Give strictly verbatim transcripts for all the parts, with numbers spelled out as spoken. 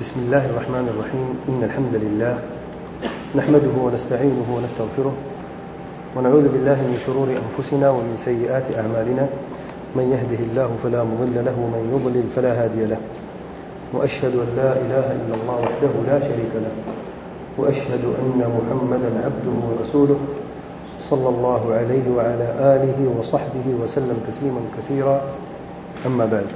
بسم الله الرحمن الرحيم. إن الحمد لله نحمده ونستعينه ونستغفره ونعوذ بالله من شرور أنفسنا ومن سيئات أعمالنا. من يهده الله فلا مضل له ومن يضلل فلا هادي له. وأشهد أن لا إله إلا الله وحده لا شريك له وأشهد أن محمدا عبده ورسوله صلى الله عليه وعلى آله وصحبه وسلم تسليما كثيرا. أما بعد،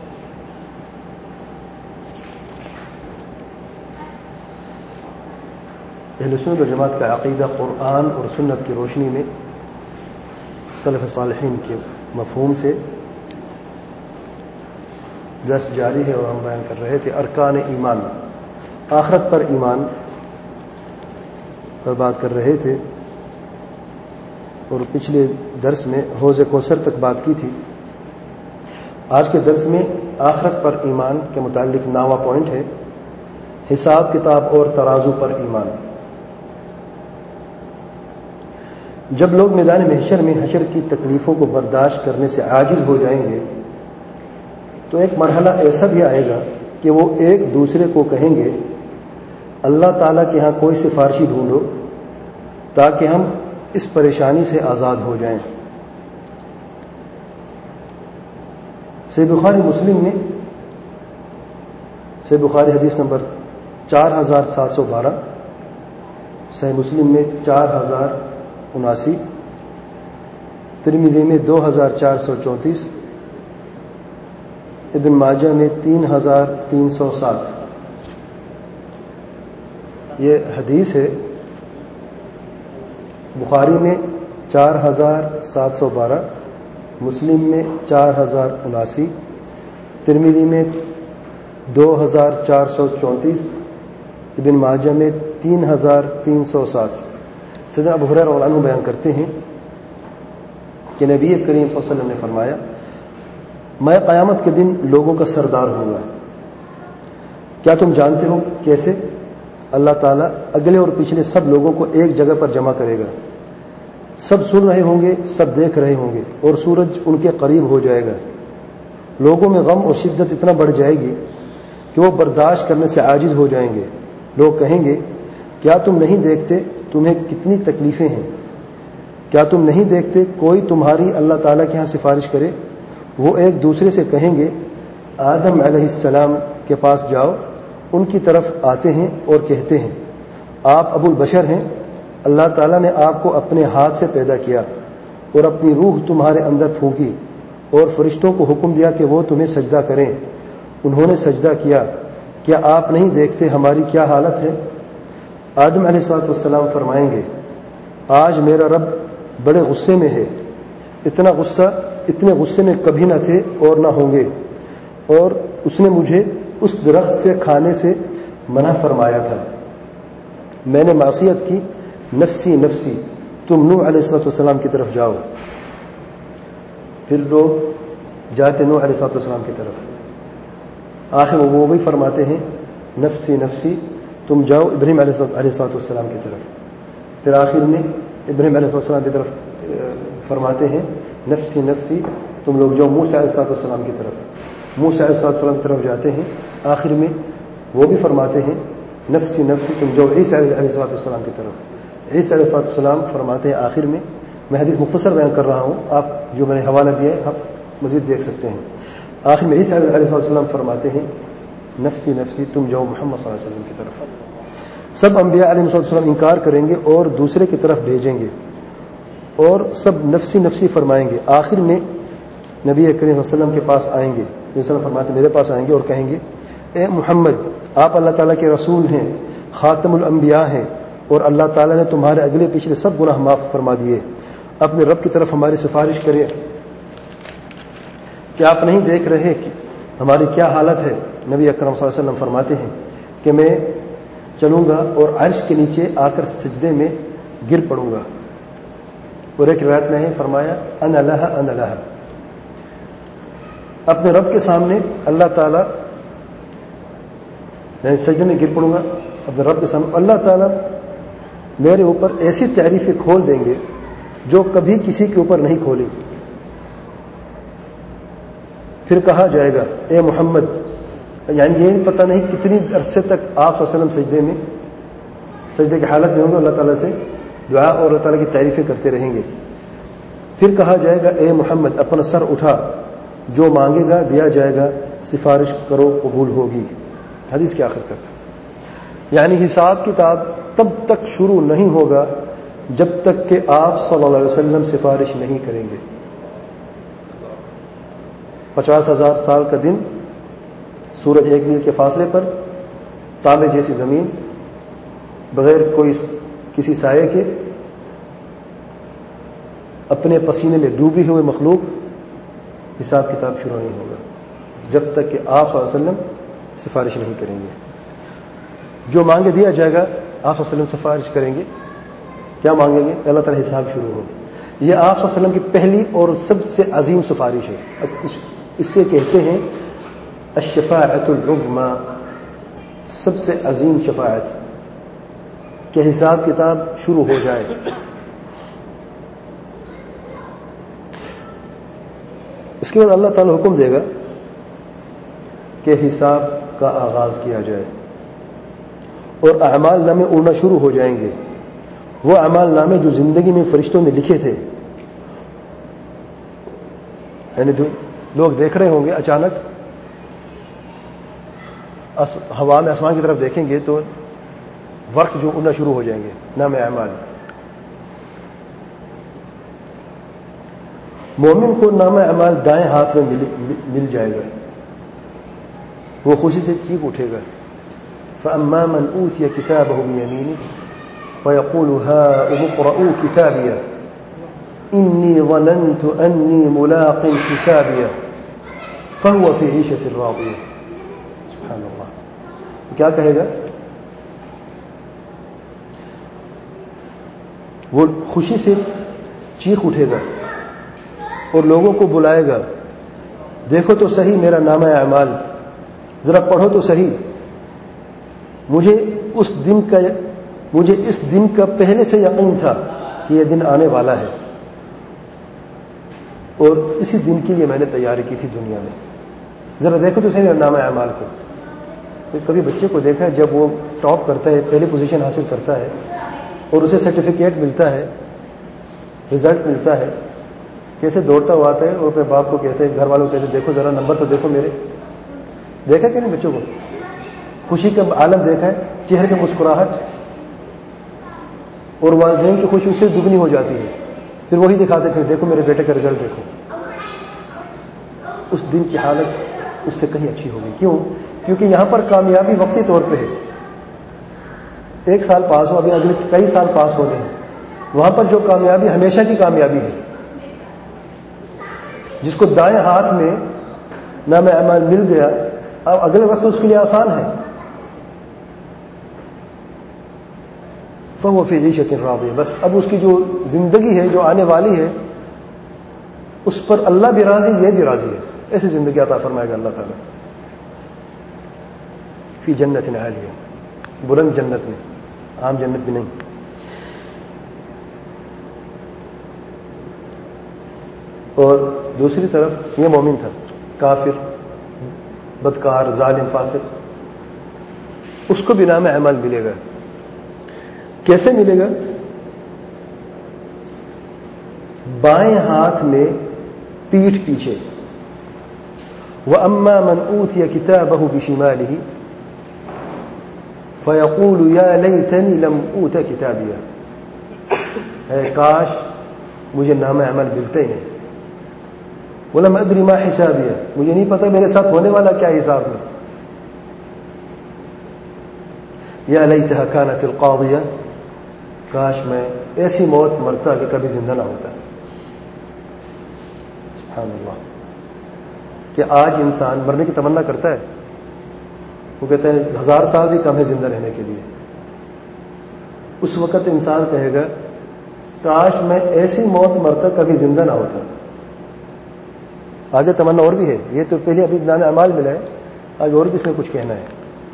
اہل سنت و جماعت کا عقیدہ قرآن اور سنت کی روشنی میں سلف صالحین کے مفہوم سے درس جاری ہے، اور ہم بیان کر رہے تھے ارکان ایمان، آخرت پر ایمان پر بات کر رہے تھے، اور پچھلے درس میں حوض کوثر تک بات کی تھی. آج کے درس میں آخرت پر ایمان کے متعلق نواں پوائنٹ ہے حساب کتاب اور ترازو پر ایمان. جب لوگ میدان محشر میں حشر کی تکلیفوں کو برداشت کرنے سے عاجز ہو جائیں گے تو ایک مرحلہ ایسا بھی آئے گا کہ وہ ایک دوسرے کو کہیں گے اللہ تعالیٰ کے ہاں کوئی سفارشی ڈھونڈو تاکہ ہم اس پریشانی سے آزاد ہو جائیں. صحیح بخاری مسلم میں صحیح بخاری حدیث نمبر چار ہزار سات سو بارہ، صحیح مسلم میں چار ہزار اناسی، ترمذی میں دو ہزار چار سو چونتیس، ابن ماجہ میں تین ہزار تین سو سات یہ حدیث ہے. بخاری میں چار ہزار سات سو بارہ، مسلم میں چار ہزار اناسی، ترمذی میں دو ہزار چار سو چونتیس، ابن ماجہ میں تین ہزار تین سو سات. سیدنا ابو ہریرہ رضی اللہ عنہ بیان کرتے ہیں کہ نبی کریم صلی اللہ علیہ وسلم نے فرمایا میں قیامت کے دن لوگوں کا سردار ہوں گا. کیا تم جانتے ہو کیسے؟ اللہ تعالیٰ اگلے اور پچھلے سب لوگوں کو ایک جگہ پر جمع کرے گا. سب سن رہے ہوں گے، سب دیکھ رہے ہوں گے، اور سورج ان کے قریب ہو جائے گا. لوگوں میں غم اور شدت اتنا بڑھ جائے گی کہ وہ برداشت کرنے سے عاجز ہو جائیں گے. لوگ کہیں گے کیا تم نہیں دیکھتے تمہیں کتنی تکلیفیں ہیں؟ کیا تم نہیں دیکھتے کوئی تمہاری اللہ تعالیٰ کے ہاں سفارش کرے؟ وہ ایک دوسرے سے کہیں گے آدم علیہ السلام کے پاس جاؤ. ان کی طرف آتے ہیں اور کہتے ہیں آپ ابو البشر ہیں، اللہ تعالیٰ نے آپ کو اپنے ہاتھ سے پیدا کیا اور اپنی روح تمہارے اندر پھونکی اور فرشتوں کو حکم دیا کہ وہ تمہیں سجدہ کریں. انہوں نے سجدہ کیا. کیا آپ نہیں دیکھتے ہماری کیا حالت ہے؟ آدم علیہ الصلوۃ والسلام فرمائیں گے آج میرا رب بڑے غصے میں ہے. اتنا غصہ اتنے غصے میں کبھی نہ تھے اور نہ ہوں گے، اور اس نے مجھے اس درخت سے کھانے سے منع فرمایا تھا. میں نے معصیت کی. نفسی نفسی، تم نوح علیہ الصلوۃ والسلام کی طرف جاؤ. پھر لوگ جاتے نوح علیہ الصلوۃ والسلام کی طرف. آخر وہ بھی فرماتے ہیں نفسی نفسی، تم جاؤ ابراہیم علیہ الصلوۃ والسلام کی طرف. پھر آخر میں ابراہیم علیہ السلام کی طرف فرماتے ہیں نفسی نفسی، تم لوگ جاؤ موسیٰ علیہ السلام کی طرف. موسیٰ علیہ السلام کی طرف جاتے ہیں. آخر میں وہ بھی فرماتے ہیں نفسی نفسی، تم جاؤ عیسیٰ علیہ السلام کی طرف. عیسیٰ علیہ السلام فرماتے ہیں آخر میں، میں حدیث مختصر بیان کر رہا ہوں، آپ جو میں نے حوالہ دیا ہے آپ مزید دیکھ سکتے ہیں. آخر میں عیسیٰ علیہ السلام فرماتے ہیں نفسی نفسی، تم جاؤ محمد صلی اللہ علیہ وسلم کی طرف. سب انبیاء علیہ السلام انکار کریں گے اور دوسرے کی طرف بھیجیں گے، اور سب نفسی نفسی فرمائیں گے. آخر میں نبی کریم صلی اللہ علیہ وسلم کے پاس آئیں گے. نبی صلی اللہ علیہ وسلم فرماتے میرے پاس آئیں گے اور کہیں گے اے محمد، آپ اللہ تعالیٰ کے رسول ہیں، خاتم الانبیاء ہیں، اور اللہ تعالیٰ نے تمہارے اگلے پچھلے سب گناہ معاف فرما دیے. اپنے رب کی طرف ہماری سفارش کریں. کیا آپ نہیں دیکھ رہے کہ ہماری کیا حالت ہے؟ نبی اکرم صلی اللہ علیہ وسلم فرماتے ہیں کہ میں چلوں گا اور عرش کے نیچے آ کر سجدے میں گر پڑوں گا. اور ایک روایت میں ہے فرمایا انا لہا انا لہا، اپنے رب کے سامنے اللہ تعالیٰ میں سجدے میں گر پڑوں گا اپنے رب کے سامنے. اللہ تعالیٰ میرے اوپر ایسی تعریفیں کھول دیں گے جو کبھی کسی کے اوپر نہیں کھولی. پھر کہا جائے گا اے محمد یعنی یہ پتہ نہیں کتنی عرصے تک آپ صلی اللہ علیہ وسلم سجدے میں سجدے کی حالت میں ہوں گے، اللہ تعالیٰ سے دعا اور اللہ تعالیٰ کی تعریفیں کرتے رہیں گے. پھر کہا جائے گا اے محمد اپنا سر اٹھا، جو مانگے گا دیا جائے گا، سفارش کرو قبول ہوگی. حدیث کے آخر تک. یعنی حساب کتاب تب تک شروع نہیں ہوگا جب تک کہ آپ صلی اللہ علیہ وسلم سفارش نہیں کریں گے. پچاس ہزار سال کا دن، سورج ایک میل کے فاصلے پر، تانبے جیسی زمین، بغیر کوئی کسی سائے کے، اپنے پسینے میں ڈوبی ہوئے مخلوق، حساب کتاب شروع نہیں ہوگا جب تک کہ آپ صلی اللہ علیہ وسلم سفارش نہیں کریں گے. جو مانگے دیا جائے گا، آپ صلی اللہ علیہ وسلم سفارش کریں گے. کیا مانگیں گے؟ اللہ تعالیٰ حساب شروع ہو. یہ آپ صلی اللہ علیہ وسلم کی پہلی اور سب سے عظیم سفارش ہے. اس سے کہتے ہیں الشفاعۃ العظمی، سب سے عظیم شفاعت، کہ حساب کتاب شروع ہو جائے. اس کے بعد اللہ تعالیٰ حکم دے گا کہ حساب کا آغاز کیا جائے اور اعمال نامے اڑنا شروع ہو جائیں گے. وہ اعمال نامے جو زندگی میں فرشتوں نے لکھے تھے، یعنی لوگ دیکھ رہے ہوں گے، اچانک ہوا میں آسمان کی طرف دیکھیں گے تو ورق جو اڑنا شروع ہو جائیں گے، نام اعمال. مومن کو نام اعمال دائیں ہاتھ میں مل, مل جائے گا. وہ خوشی سے چیخ اٹھے گا. فَأَمَّا مَنْ أُوتِيَ كِتَابَهُ بِيَمِينِهِ فَيَقُولُ هَاؤُمُ اقْرَءُوا كِتَابِيَهْ إِنِّي ظَنَنْتُ أَنِّي مُلَاقٍ حِسَابِيَهْ فَهُوَ فِي عِيشَةٍ رَاضِيَةٍ. سبحان اللہ. کیا کہے گا؟ وہ خوشی سے چیخ اٹھے گا اور لوگوں کو بلائے گا، دیکھو تو صحیح میرا نامہ اعمال، ذرا پڑھو تو صحیح. مجھے اس دن کا مجھے اس دن کا پہلے سے یقین تھا کہ یہ دن آنے والا ہے، اور اسی دن کے لیے میں نے تیاری کی تھی دنیا میں. ذرا دیکھو تو صحیح میرا نامہ اعمال کو. کبھی بچے کو دیکھا ہے جب وہ ٹاپ کرتا ہے، پہلی پوزیشن حاصل کرتا ہے اور اسے سرٹیفکیٹ ملتا ہے، رزلٹ ملتا ہے، کیسے دوڑتا ہوا آتا ہے اور اپنے باپ کو کہتے ہیں، گھر والوں کو کہتے ہیں دیکھو ذرا نمبر تو دیکھو میرے. دیکھا کہ نہیں بچوں کو؟ خوشی کا عالم دیکھا ہے، چہرے کی مسکراہٹ، اور والدین کی خوشی اس سے دگنی ہو جاتی ہے. پھر وہی دکھاتے پھر دیکھو میرے بیٹے کا رزلٹ دیکھو. اس دن کی حالت اس سے کہیں اچھی ہوگی. کیوں؟ کیونکہ یہاں پر کامیابی وقتی طور پہ ہے. ایک سال پاس ہو، ابھی اگلے کئی سال پاس ہونے ہیں. وہاں پر جو کامیابی ہمیشہ کی کامیابی ہے، جس کو دائیں ہاتھ میں نام اعمال مل گیا، اب اگلے وقت اس کے لیے آسان ہے. فَهُوَ فِي عِيشَةٍ رَاضِيَةٍ. بس اب اس کی جو زندگی ہے جو آنے والی ہے اس پر اللہ بھی راضی، یہ بھی راضی ہے. ایسی زندگی عطا فرمائے گا اللہ تعالیٰ. فی جنت عالیہ، بلند جنت میں، عام جنت بھی نہیں. اور دوسری طرف یہ مومن تھا، کافر، بدکار، ظالم، فاسق، اس کو بھی نام اعمال ملے گا. کیسے ملے گا؟ بائیں ہاتھ میں، پیٹھ پیچھے. وَأَمَّا مَنْ أُوتِيَ كِتَابَهُ بِشِمَالِهِ فَيَقُولُ يَا لَيْتَنِي لَمْ أُوتَ كِتَابِيَهْ. اے کاش مجھے نام اعمال ملتے ہیں. وَلَمْ أَدْرِ مَا حِسَابِيَهْ. مجھے نہیں پتا میرے ساتھ ہونے والا کیا حساب ہے. یا لیتہا کانت القاضیہ. کاش میں ایسی موت مرتا کہ کبھی زندہ نہ ہوتا. سبحان اللہ. کہ آج انسان مرنے کی تمنا کرتا ہے، وہ کہتے ہیں ہزار سال بھی کم ہے زندہ رہنے کے لیے. اس وقت انسان کہے گا کاش میں ایسی موت مرتا کبھی زندہ نہ ہوتا. آگے تمنا اور بھی ہے. یہ تو پہلے ابھی نام اعمال ملا ہے، آگے اور بھی اس نے کچھ کہنا ہے.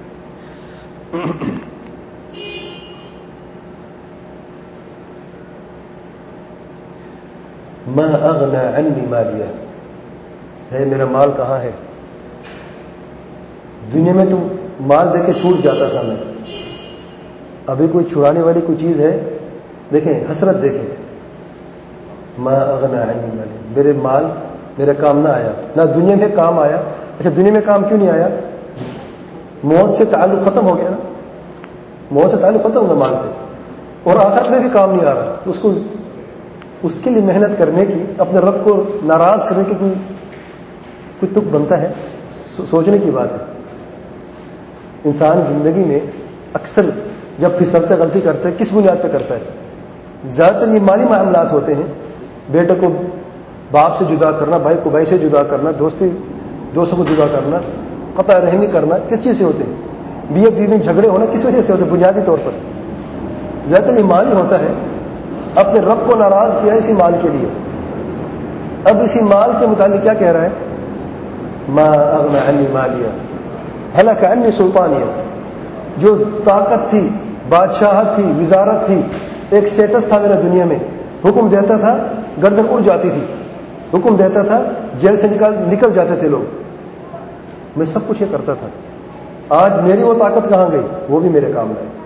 ما اغنى عني مالیا. ہے میرا مال کہاں ہے؟ دنیا میں تو مال دے کے چھوٹ جاتا تھا میں، ابھی کوئی چھڑانے والی کوئی چیز ہے؟ دیکھیں حسرت، دیکھیں ما اغنى عني مالی، میرے مال میرے کام نہ آیا، نہ دنیا میں کام آیا۔ اچھا دنیا میں کام کیوں نہیں آیا؟ موت سے تعلق ختم ہو گیا نا، موت سے تعلق ختم ہو گیا مال سے، اور آخرت میں بھی کام نہیں آ رہا، تو اس کو اس کے لیے محنت کرنے کی، اپنے رب کو ناراض کرنے کی کوئی کوئی تک بنتا ہے؟ سوچنے کی بات ہے۔ انسان زندگی میں اکثر جب پھسلتے غلطی کرتا ہے کس بنیاد پہ کرتا ہے؟ زیادہ تر یہ مالی معاملات ہوتے ہیں، بیٹے کو باپ سے جدا کرنا، بھائی کو بھائی سے جدا کرنا، دوستی دوستوں کو جدا کرنا، قطع رحمی کرنا، کس چیز سے ہوتے ہیں؟ بیوی بیوی میں جھگڑے ہونا کس وجہ سے ہوتے ہیں؟ بنیادی طور پر زیادہ تر یہ مال ہی ہوتا ہے۔ اپنے رب کو ناراض کیا اسی مال کے لیے۔ اب اسی مال کے متعلق کیا کہہ رہا ہے؟ ما اغنى عني مالیہ ہلاک عنی سلطانیہ، جو طاقت تھی، بادشاہت تھی، وزارت تھی، ایک سٹیٹس تھا میرا دنیا میں، حکم دیتا تھا گردن اڑ جاتی تھی، حکم دیتا تھا جیل سے نکل نکل جاتے تھے لوگ، میں سب کچھ یہ کرتا تھا۔ آج میری وہ طاقت کہاں گئی؟ وہ بھی میرے کام آئی۔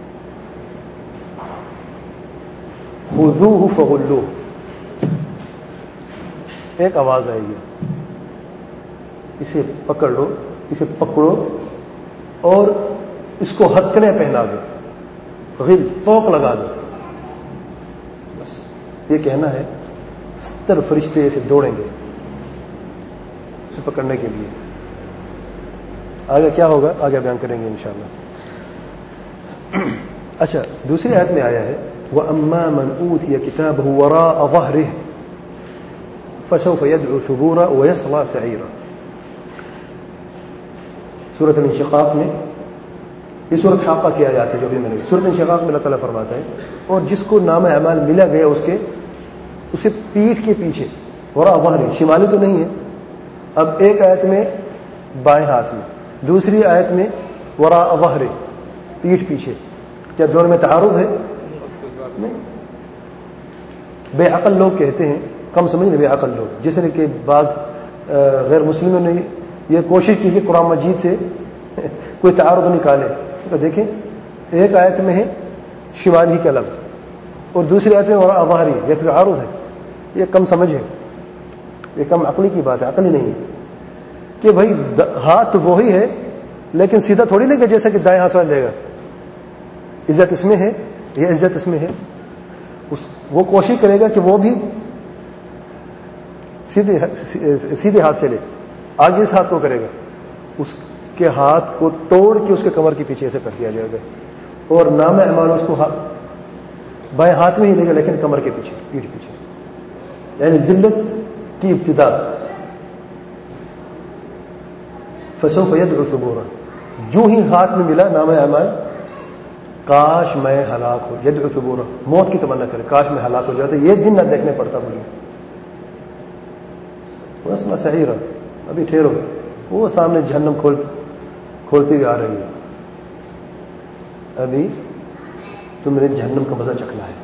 خذوہ فغلوہ، ایک آواز آئے گی، اسے پکڑ لو، اسے پکڑو اور اس کو ہتھکڑیاں پہنا دو، غل توق لگا دو، بس یہ کہنا ہے۔ ستر فرشتے اسے دوڑیں گے اسے پکڑنے کے لیے۔ آگے کیا ہوگا آگے بیان کریں گے انشاءاللہ۔ اچھا دوسری آیت میں آیا ہے وَأَمَّا مَنْ أُوتِيَ كِتَابَهُ وَرَاءَ ظَهْرِهِ فَسَوْفَ يَدْعُو ثُبُورًا وَيَصْلَىٰ سَعِيرًا۔ سورۃ الانشقاق میں، یہ سورۃ حاقہ کی آیات ہے جو بھی میں نے، سورۃ الانشقاق میں اللہ تعالیٰ فرماتا ہے اور جس کو نام اعمال ملا گیا اس کے اسے پیٹھ کے پیچھے، وراء ظہری، شمالی تو نہیں ہے۔ اب ایک آیت میں بائیں ہاتھ میں، دوسری آیت میں وراء ظہری، پیٹھ پیچھے، کیا دونوں میں تعارض ہے؟ نہیں۔ بے عقل لوگ کہتے ہیں، کم سمجھ بے عقل لوگ، جس نے کہ بعض غیر مسلموں نے یہ کوشش کی کہ قرآن مجید سے کوئی تعارض نکالے، تو دیکھیں ایک آیت میں ہے شمالی کا لفظ اور دوسری آیت میں وراء ظہری، یہ تعارض ہے، یہ کم سمجھ ہے، یہ کم عقلی کی بات ہے، عقلی نہیں ہے کہ بھائی ہاتھ وہی ہے لیکن سیدھا تھوڑی لے گا جیسا کہ دائیں ہاتھ والا لے گا۔ عزت اس میں ہے، یہ عزت اس میں ہے، اس وہ کوشش کرے گا کہ وہ بھی سیدھے سیدھے ہاتھ سے لے، آگے اس ہاتھ کو کرے گا، اس کے ہاتھ کو توڑ کے اس کے کمر کے پیچھے سے کر دیا جائے گا، اور نام اعمال اس کو بائیں ہاتھ میں ہی لے گا لیکن کمر کے پیچھے، پیٹھ پیچھے، یعنی ذلت کی ابتدا۔ فسوف يدعو ثبورا، جو ہی ہاتھ میں ملا نام اعمال، کاش میں ہلاک ہو، یدعو ثبورا، موت کی تمنا کرے، کاش میں ہلاک ہو جاتا، یہ دن نہ دیکھنے پڑتا مجھے۔ وَيَصْلَىٰ سَعِيرًا، ابھی ٹھہرو، وہ سامنے جہنم کھول کھولتی ہوئی آ رہی ہے، ابھی تم نے جہنم کا مزہ چکھنا ہے۔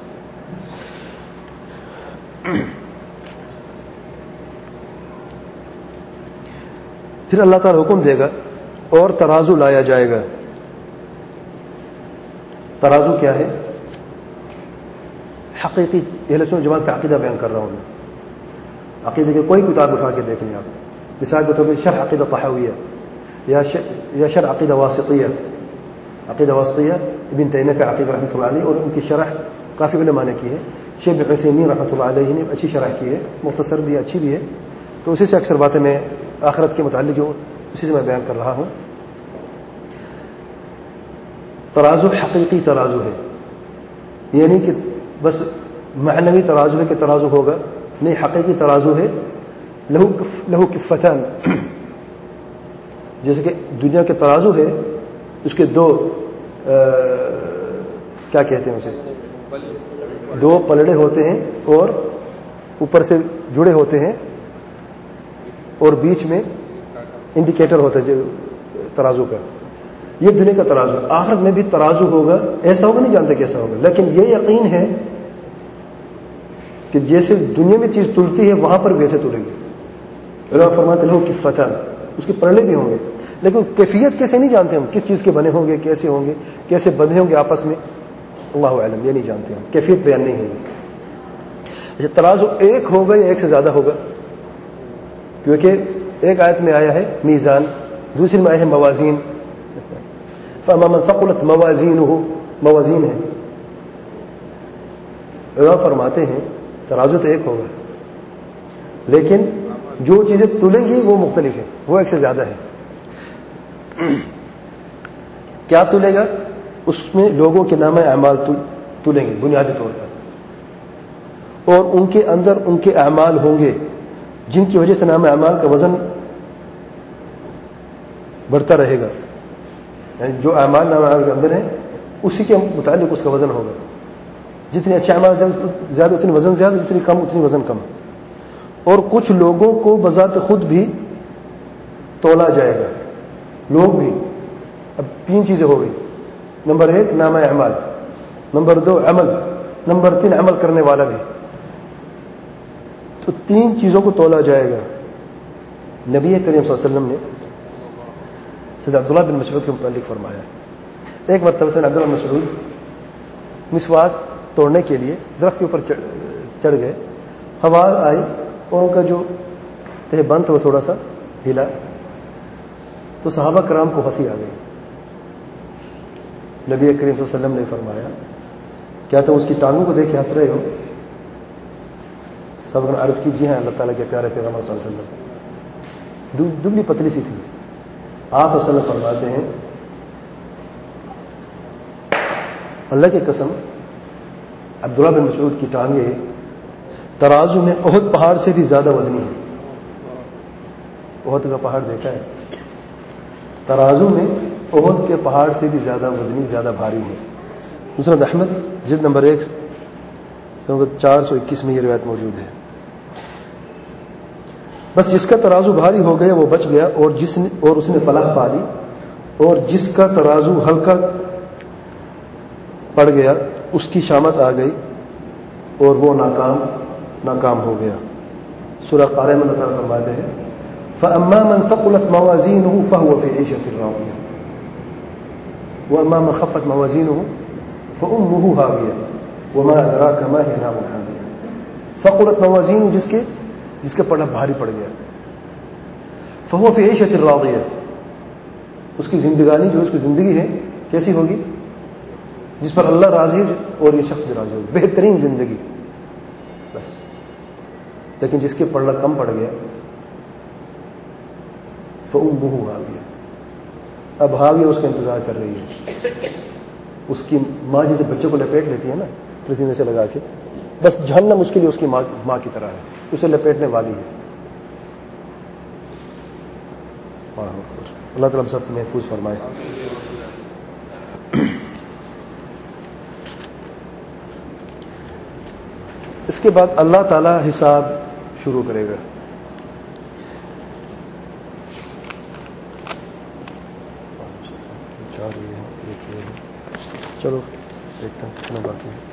پھر اللہ تعالیٰ حکم دے گا اور ترازو لایا جائے گا۔ ترازو کیا ہے؟ حقیقی اہل سنت جماعت کا عقیدہ بیان کر رہا ہوں میں، عقیدے کی کوئی کتاب اٹھا کے دیکھ لیں آپ، مثال کے طور پر شرح عقیدہ طحاویہ یا یا شرح عقیدہ واسطیہ، عقیدہ واسطیہ ابن تیمیہ کا عقیدہ رحمۃ اللہ علیہ، اور ان کی شرح کافی علماء نے کی ہے، شیخ ابن عثیمین رحمۃ اللہ علیہ نے اچھی شرح کی ہے، مختصر بھی اچھی بھی ہے، تو اسی سے اکثر باتیں میں آخرت کے متعلق جو اسی سے میں بیان کر رہا ہوں۔ ترازو حقیقی ترازو ہے، یعنی کہ بس معنوی ترازو ہے کہ ترازو ہوگا، نہیں، حقیقی ترازو ہے۔ لہو لہو کفتان، جیسے کہ دنیا کے ترازو ہے، اس کے دو کیا کہتے ہیں اسے، دو پلڑے ہوتے ہیں اور اوپر سے جڑے ہوتے ہیں اور بیچ میں انڈیکیٹر ہوتا ہے جو ترازو کا، یہ دنیا کا ترازو۔ آخرت میں بھی ترازو ہوگا، ایسا ہوگا نہیں جانتے کیسا ہوگا، لیکن یہ یقین ہے کہ جیسے دنیا میں چیز تلتی ہے وہاں پر ویسے تلے گی۔ اللہ فرماتے ہیں کہ فتح، اس کے پلڑے بھی ہوں گے۔ لیکن کیفیت کیسے نہیں جانتے ہم, کس چیز کے بنے ہوں گے, کیسے ہوں گے, کیسے بندھے ہوں گے آپس میں, اللہ اعلم, یہ نہیں جانتے ہم, کیفیت بیان نہیں ہوگی. اچھا, ترازو ایک ہوگا یا ایک سے زیادہ ہوگا؟ کیونکہ ایک آیت میں آیا ہے میزان, دوسری میں آیا ہے موازین. فَأَمَّا مَنْ ثَقُلَتْ مَوَازِينُهُ, موازین ہے. علماء فرماتے ہیں ترازو تو ایک ہوگا, لیکن جو چیزیں تلیں گی وہ مختلف ہیں, وہ ایک سے زیادہ ہے. کیا تلے گا؟ اس میں لوگوں کے نام اعمال تلیں گے بنیادی طور پر, اور ان کے اندر ان کے اعمال ہوں گے جن کی وجہ سے نام اعمال کا وزن بڑھتا رہے گا. یعنی جو اعمال نام اعمال کے اندر ہیں اسی کے متعلق اس کا وزن ہوگا. جتنے اچھے اعمال زیادہ اتنی وزن زیادہ, جتنی کم اتنی وزن کم. اور کچھ لوگوں کو بذات خود بھی تولا جائے گا, لوگ بھی. اب تین چیزیں ہو گئی, نمبر ایک نام اعمال, نمبر دو عمل, نمبر تین عمل کرنے والا بھی. تو تین چیزوں کو تولا جائے گا. نبی کریم صلی اللہ علیہ وسلم نے سید عبداللہ بن مسعود کے متعلق فرمایا, ایک مرتبہ سید عبداللہ بن مسعود مسواک توڑنے کے لیے درخت کے اوپر چڑھ گئے, ہوا آئی اور ان کا جو تہ بند وہ تھوڑا سا ہلا, تو صحابہ کرام کو ہنسی آ گئی. نبی کریم صلی اللہ علیہ وسلم نے فرمایا, کیا تم اس کی ٹانگوں کو دیکھ کے ہنس رہے ہو؟ سب نے عرض کی, جی ہاں اللہ تعالیٰ کے پیارے پیغمبر صلی اللہ علیہ وسلم. دبلی پتلی سی تھی. آپ صلی اللہ علیہ وسلم فرماتے ہیں, اللہ کی قسم عبداللہ بن مسعود کی ٹانگیں ترازو میں احد پہاڑ سے بھی زیادہ وزنی ہے. احد کا پہاڑ دیکھا ہے؟ ترازو میں احد کے پہاڑ سے بھی زیادہ وزنی, زیادہ بھاری ہے. مسند احمد جلد نمبر ایک چار سو اکیس میں یہ روایت موجود ہے. بس جس کا ترازو بھاری ہو گیا وہ بچ گیا, اور جس نے اور اس نے فلاح پا لی, اور جس کا ترازو ہلکا پڑ گیا اس کی شامت آ گئی اور وہ ناکام ناکام ہو گیا. سورہ قاریہ میں اللہ تعالیٰ فرماتے ہیں, فَأَمَّا مَنْ ثَقُلَتْ مَوَازِينُهُ فَهُوَ فِي عِيشَةٍ رَاضِيَةٍ وَأَمَّا مَنْ خَفَّتْ مَوَازِينُهُ فَأُمُّهُ هَاوِيَةٌ وَمَا أَدْرَاكَ مَا هِيَ نَارٌ حَامِيَةٌ. ثَقُلَتْ موازین, جس کے جس کا پڑھنا بھاری پڑ گیا. فَهُوَ فِي عِيشَةٍ رَاضِيَةٍ, اس کی زندگانی جو اس کی زندگی ہے کیسی ہوگی؟ جس پر اللہ راضی ہے اور یہ شخص بھی راضی ہوگا, بہترین زندگی. بس. لیکن جس کے پڑھنا کم پڑ گیا, فَأُمُّهُ هَاوِيَةٌ, اب ہاویہ اس کا انتظار کر رہی ہے. اس کی ماں جسے بچے کو لپیٹ لیتی ہے نا پسینے سے لگا کے, بس جہنم اس کے لیے اس کی ماں, ماں کی طرح ہے, اسے لپیٹنے والی ہے. اللہ تعالیٰ ہم سب محفوظ فرمائے. اس کے بعد اللہ تعالیٰ حساب شروع کرے گا. چلو دیکھتے ہیں کتنا باقی ہے.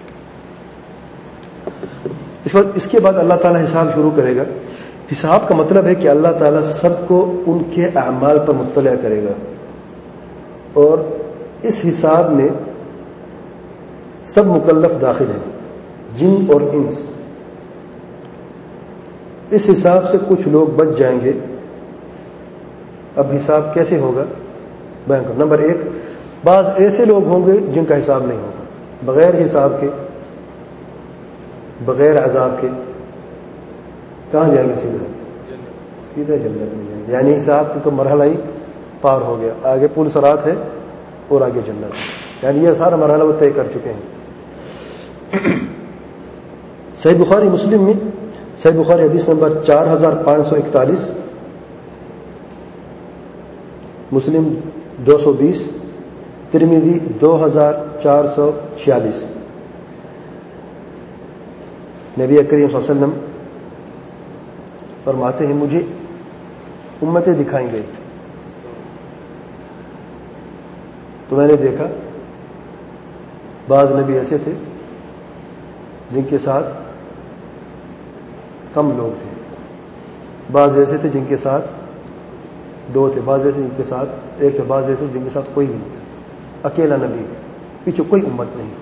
اس بعد اس کے بعد اللہ تعالیٰ حساب شروع کرے گا. حساب کا مطلب ہے کہ اللہ تعالیٰ سب کو ان کے اعمال پر مطلع کرے گا, اور اس حساب میں سب مکلف داخل ہیں, جن اور انس. اس حساب سے کچھ لوگ بچ جائیں گے. اب حساب کیسے ہوگا بیان کرو. نمبر ایک, بعض ایسے لوگ ہوں گے جن کا حساب نہیں ہوگا, بغیر حساب کے, بغیر عذاب کے. کہاں جائیں گے؟ سیدھا سیدھا جنت میں جائیں گے. یعنی حساب تو مرحلہ ہی پار ہو گیا, آگے پل صراط ہے اور آگے جنت ہے. یعنی یہ سارا مرحلہ وہ طے کر چکے ہیں. صحیح بخاری مسلم میں, صحیح بخاری حدیث نمبر چار ہزار پانچ سو اکتالیس, مسلم دو سو بیس, ترمذی دو ہزار چار سو چھیالیس. نبی کریم صلی اللہ علیہ وسلم فرماتے ہیں, مجھے امتیں دکھائیں گئی تو میں نے دیکھا بعض نبی ایسے تھے جن کے ساتھ کم لوگ تھے, بعض ایسے تھے جن کے ساتھ دو تھے، بعض ایسے جن کے ساتھ ایک تھے، بعض ایسے جن کے ساتھ کوئی بھی نہیں تھا، اکیلا نبی، پیچھے کوئی امت نہیں.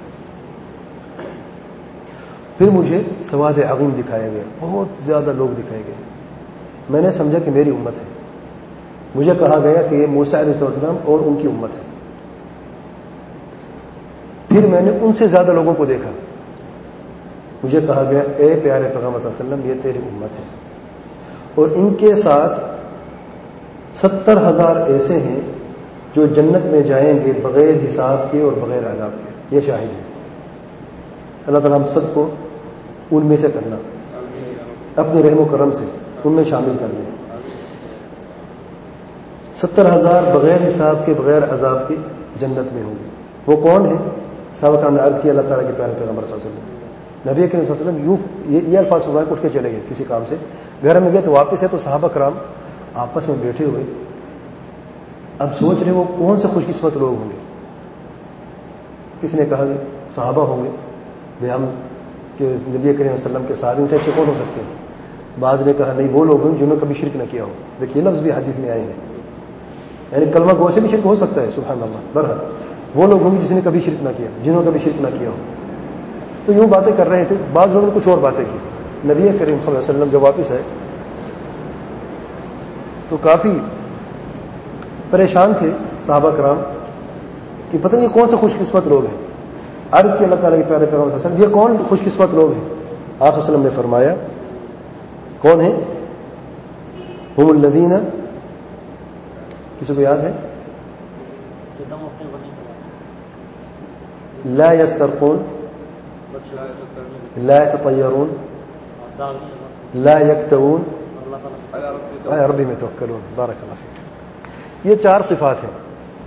پھر مجھے سواد عظیم دکھایا گیا، بہت زیادہ لوگ دکھائے گئے. میں نے سمجھا کہ میری امت ہے. مجھے کہا گیا کہ یہ موسیٰ علیہ السلام اور ان کی امت ہے. پھر میں نے ان سے زیادہ لوگوں کو دیکھا. مجھے کہا گیا اے پیارے پیغمبر صلی اللہ علیہ وسلم یہ تیری امت ہے، اور ان کے ساتھ ستر ہزار ایسے ہیں جو جنت میں جائیں گے بغیر حساب کے اور بغیر عذاب کے. یہ شاہد ہے. اللہ تعالیٰ ہم سب کو ان میں سے کرنا، اپنے رحم و کرم سے ان میں شامل کر دیں. ستر ہزار بغیر حساب کے بغیر عذاب کے جنت میں ہوں گے. وہ کون ہیں؟ صحابہ نے عرض کیا اللہ تعالیٰ کے پیارے پیغمبر صلی اللہ علیہ وسلم. نبی کریم صلی اللہ علیہ وسلم یوں یہ الفاظ سنا کے اٹھ کے چلے گئے کسی کام سے، گھر میں گئے تو واپس ہے تو صحابہ کرام آپس میں بیٹھے ہوئے اب سوچ رہے وہ کون سے خوش قسمت لوگ ہوں گے. کس نے کہا صحابہ ہوں گے، بھائی ہم کہ نبی کریم صلی اللہ علیہ وسلم کے ساتھ ان سے اچھے کون ہو سکتے ہیں. بعض نے کہا نہیں وہ لوگ ہیں جنہوں نے کبھی شرک نہ کیا ہو. دیکھیے لفظ بھی حدیث میں آئے ہیں، یعنی کلمہ گو سے بھی شرک ہو سکتا ہے، سبحان اللہ. برحق وہ لوگ ہوں گے جس نے کبھی شرک نہ کیا، جنہوں نے کبھی شرک نہ کیا ہو. تو یوں باتیں کر رہے تھے. بعض لوگوں نے کچھ اور باتیں کی. نبی کریم صلی اللہ علیہ وسلم جب واپس آئے تو کافی پریشان تھے صحابہ کرام کہ پتہ نہیں کون سے خوش قسمت لوگ ہیں. عرض کی اللہ تعالیٰ کے پیارے پیغمبر صلی اللہ علیہ وسلم یہ کون خوش قسمت لوگ ہیں؟ آپ صلی اللہ علیہ وسلم نے فرمایا کون ہیں؟ ہم الذین، کسی کو یاد ہے؟ لا یسترقون، لا یتطیرون، لا یکتوون، عربی میں توکلون. بارک اللہ فیک. یہ چار صفات ہیں.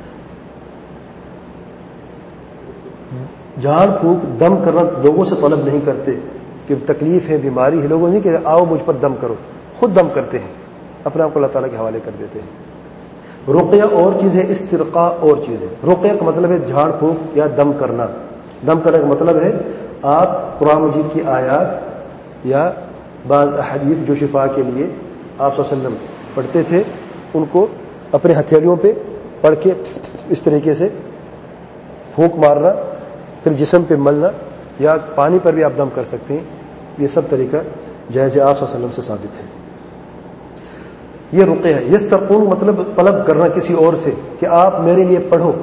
جھاڑ پھونک دم کرنا لوگوں سے طلب نہیں کرتے کہ تکلیف ہے بیماری ہے، لوگوں نہیں کہ آؤ مجھ پر دم کرو، خود دم کرتے ہیں، اپنے آپ کو اللہ تعالیٰ کے حوالے کر دیتے ہیں. رقیہ اور چیز ہے، استرقاء اور چیز ہے. رقیہ کا مطلب ہے جھاڑ پھونک یا دم کرنا. دم کرنے کا مطلب ہے آپ قرآن مجید کی آیات یا بعض احادیث جو شفا کے لیے آپ صلی اللہ علیہ وسلم پڑھتے تھے ان کو اپنے ہتھیلیوں پہ پڑھ کے اس طریقے سے پھونک مارنا، پھر جسم پہ ملنا، یا پانی پر بھی آپ دم کر سکتے ہیں. یہ سب طریقہ جائز آپ صلی اللہ علیہ وسلم سے ثابت ہے. یہ رقیہ ہے. یسترقون مطلب طلب کرنا کسی اور سے کہ آپ میرے لیے پڑھو.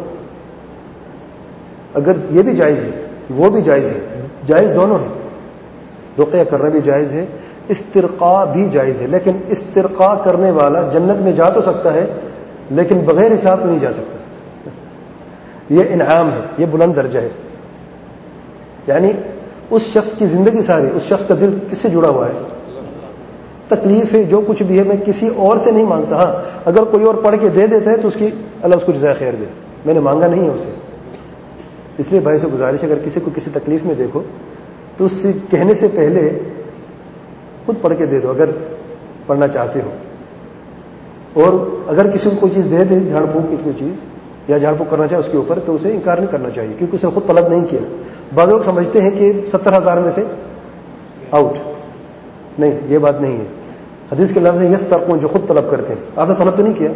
اگر یہ بھی جائز ہے وہ بھی جائز ہے، جائز دونوں ہیں. رقیہ کرنا بھی جائز ہے، استرقاء بھی جائز ہے. لیکن استرقاء کرنے والا جنت میں جا تو سکتا ہے لیکن بغیر حساب نہیں جا سکتا. یہ انعام ہے، یہ بلند درجہ ہے. یعنی اس شخص کی زندگی ساری، اس شخص کا دل کس سے جڑا ہوا ہے؟ تکلیف ہے جو کچھ بھی ہے میں کسی اور سے نہیں مانگتا. ہاں اگر کوئی اور پڑھ کے دے دیتا ہے تو اس کی اللہ اس کو جزائے خیر دے، میں نے مانگا نہیں ہے اسے. اس لیے بھائی سے گزارش ہے اگر کسی کو کسی تکلیف میں دیکھو تو اس سے کہنے سے پہلے خود پڑھ کے دے دو اگر پڑھنا چاہتے ہو. اور اگر کسی کو کوئی چیز دے دے جھاڑ پھونک کی کوئی چیز یا جھاڑ پھونک کرنا چاہے اس کے اوپر تو اسے انکار نہیں کرنا چاہیے کیونکہ اس نے خود طلب نہیں کیا. بعض لوگ سمجھتے ہیں کہ ستر ہزار میں سے آؤٹ. نہیں، یہ بات نہیں ہے. حدیث کے لفظ ہے یسترقون، جو خود طلب کرتے ہیں. آپ نے طلب تو نہیں کیا.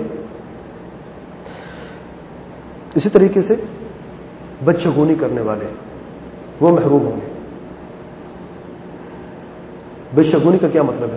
اسی طریقے سے بدشگونی کرنے والے وہ محروم ہوں گے. بدشگونی کا کیا مطلب ہے؟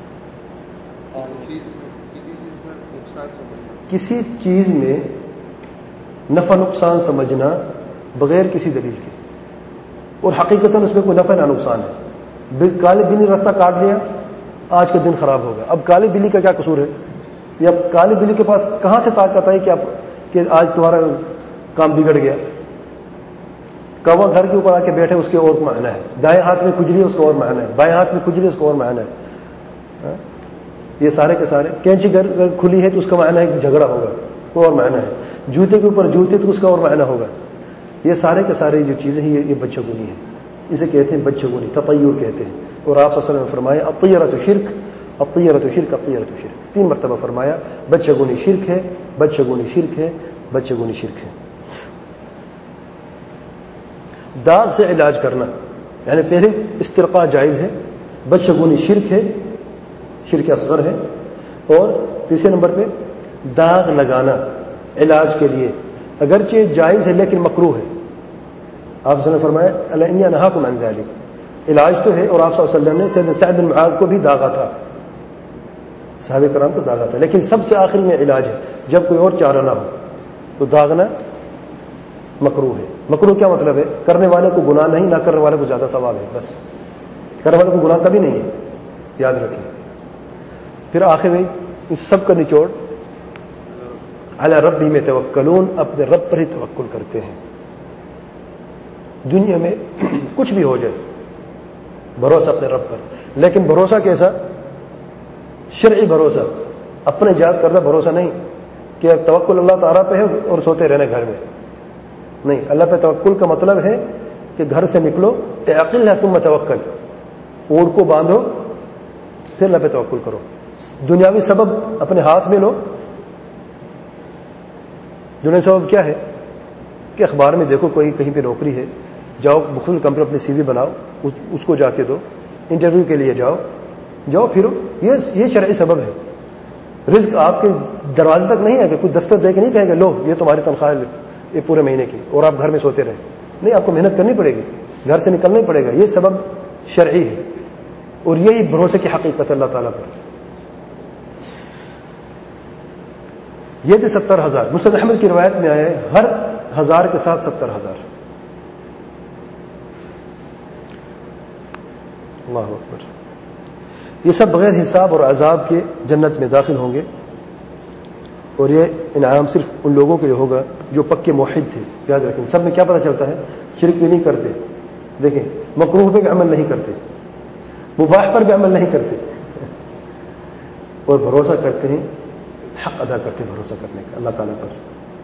کسی چیز میں نفع نقصان سمجھنا بغیر کسی دلیل کے، اور حقیقتاً اس میں کوئی نفع نہ نقصان ہے. کالی بلی راستہ کاٹ لیا، آج کا دن خراب ہوگا. اب کالی بلی کا کیا قصور ہے؟ یا کالی بلی کے پاس کہاں سے طاقت آئی کہ آپ کہ آج تمہارا کام بگڑ گیا؟ کوا گھر کے اوپر آ کے بیٹھے اس کے اور معنی ہے. دائیں ہاتھ میں کجلی اس کو اور معنی ہے، بائیں ہاتھ میں کجلی اس کو اور معنی ہے. یہ سارے کے سارے کینچی گھر کھلی ہے تو اس کا معنی ہے کہ جھگڑا ہوگا، وہ اور معنی ہے. جوتے کے اوپر جوتے تو اس کا اور معنی ہوگا. یہ سارے کے سارے جو چیزیں ہیں یہ بدشگونی ہے. اسے کہتے ہیں بدشگونی، تطیر کہتے ہیں. اور آپ صلی اللہ علیہ وسلم نے فرمایا الطیرۃ شرک، الطیرۃ شرک، الطیرۃ شرک. تین مرتبہ فرمایا بدشگونی شرک ہے، بدشگونی شرک ہے، بدشگونی شرک ہے. داغ سے علاج کرنا یعنی پہلے استرقاء جائز ہے، بدشگونی شرک ہے، شرک اصغر ہے. اور تیسرے نمبر پہ داغ لگانا علاج کے لیے اگرچہ جائز ہے لیکن مکروہ ہے. آپ نے فرمایا الا انی انہاکم عن ذلک، علاج تو ہے. اور آپ صلی اللہ علیہ وسلم نے سیدنا سعد بن معاذ کو بھی داغا تھا، صحابہ کرام کو داغا تھا، لیکن سب سے آخر میں علاج ہے جب کوئی اور چارہ نہ ہو تو داغنا مکروہ ہے. مکروہ کیا مطلب ہے؟ کرنے والے کو گناہ نہیں، نہ کرنے والے کو زیادہ ثواب ہے. بس کرنے والے کو گناہ کبھی نہیں ہے، یاد رکھیں. پھر آخر میں اس سب کا نچوڑ علی ربہم یتوکلون، اپنے رب پر ہی توکل کرتے ہیں. دنیا میں کچھ بھی ہو جائے بھروسہ اپنے رب پر، لیکن بھروسہ کیسا؟ شرعی بھروسہ، اپنے جات کردہ بھروسہ نہیں کہ توکل اللہ تعالیٰ پہ ہے اور سوتے رہنے گھر میں. نہیں، اللہ پہ توکل کا مطلب ہے کہ گھر سے نکلو اعقل ہے ثم توکل، اونٹ کو باندھو پھر اللہ پہ توکل کرو. دنیاوی سبب اپنے ہاتھ میں لو. دنیاوی سبب کیا ہے کہ اخبار میں دیکھو کوئی کہیں پہ نوکری ہے، جاؤ مختلف کمپنی اپنی سی وی بناؤ، اس کو جا کے دو، انٹرویو کے لیے جاؤ جاؤ پھرو. یہ شرعی سبب ہے. رزق آپ کے دروازے تک نہیں ہے کہ کوئی دستک دے کے نہیں کہیں گے لو یہ تمہاری تنخواہ ہے یہ پورے مہینے کی اور آپ گھر میں سوتے رہے. نہیں، آپ کو محنت کرنی پڑے گی، گھر سے نکلنا ہی پڑے گا. یہ سبب شرعی ہے اور یہی بھروسے کی حقیقت اللہ تعالیٰ پر. یہ تھے ستر ہزار. مسند احمد کی روایت میں آئے ہر ہزار کے ساتھ ستر ہزار. اللہ اکبر. یہ سب بغیر حساب اور عذاب کے جنت میں داخل ہوں گے، اور یہ انعام صرف ان لوگوں کے لیے ہوگا جو پکے موحد تھے. یاد رکھیں، سب میں کیا پتہ چلتا ہے؟ شرک بھی نہیں کرتے، دیکھیں مکروہ پہ بھی عمل نہیں کرتے، مباح پر بھی عمل نہیں کرتے، اور بھروسہ کرتے ہیں، حق ادا کرتے ہیں بھروسہ کرنے کا اللہ تعالیٰ پر.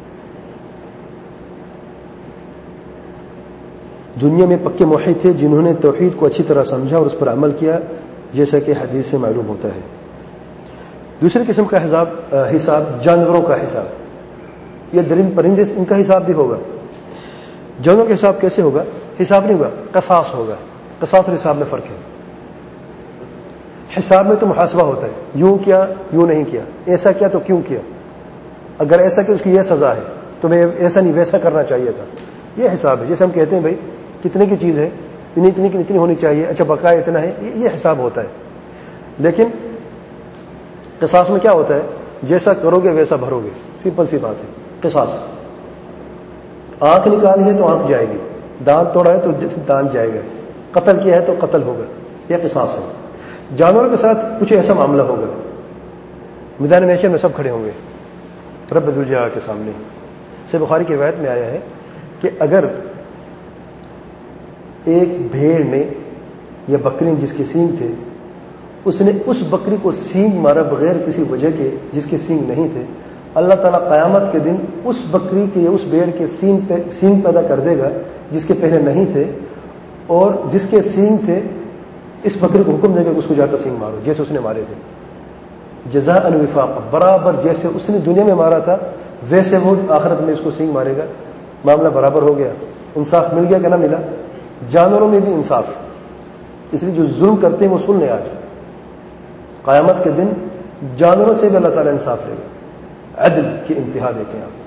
دنیا میں پکے موحد تھے جنہوں نے توحید کو اچھی طرح سمجھا اور اس پر عمل کیا، جیسا کہ حدیث سے معلوم ہوتا ہے. دوسری قسم کا حساب حساب جانوروں کا حساب. یہ درند پرندے ان کا حساب بھی ہوگا. جانوروں کا حساب کیسے ہوگا؟ حساب نہیں ہوگا، قصاص ہوگا. قصاص اور حساب میں فرق ہے. حساب میں تو محاسبہ ہوتا ہے، یوں کیا یوں نہیں کیا، ایسا کیا تو کیوں کیا، اگر ایسا کہ اس کی یہ سزا ہے تو میں ایسا نہیں ویسا کرنا چاہیے تھا. یہ حساب ہے. جیسے ہم کہتے ہیں بھائی کتنے کی چیز ہے، اتنی اتنی کی اتنی ہونی چاہیے، اچھا بقایا اتنا ہے، یہ حساب ہوتا ہے. لیکن قصاص میں کیا ہوتا ہے؟ جیسا کرو گے ویسا بھرو گے. سمپل سی بات ہے. قصاص، آنکھ نکالی ہے تو آنکھ جائے گی، دانت توڑا ہے تو دانت جائے گا، قتل کیا ہے تو قتل ہوگا. یہ قصاص ہے. جانوروں کے ساتھ کچھ ایسا معاملہ ہوگا، میدان محشر میں سب کھڑے ہوں گے رب ذوالجلال کے سامنے. سے بخاری کی روایت میں آیا ہے کہ اگر ایک بھیڑ نے یا بکری جس کے سینگ تھے، اس نے اس بکری کو سینگ مارا بغیر کسی وجہ کے جس کے سینگ نہیں تھے، اللہ تعالیٰ قیامت کے دن اس بکری کے یا اس بھیڑ کے سینگ پہ سینگ پیدا کر دے گا جس کے پہلے نہیں تھے، اور جس کے سینگ تھے اس بکری کو حکم دے گا کہ اس کو جا کر سینگ مارو جیسے اس نے مارے تھے. جزاء وفاقا، برابر جیسے اس نے دنیا میں مارا تھا ویسے وہ آخرت میں اس کو سینگ مارے گا. معاملہ برابر ہو گیا. انصاف مل گیا کہ نہ ملا؟ جانوروں میں بھی انصاف. اس لیے جو ظلم کرتے ہیں وہ سن لیں، آج قیامت کے دن جانوروں سے بھی اللہ تعالیٰ انصاف لے گا. عدل کی انتہا دیکھیں آپ.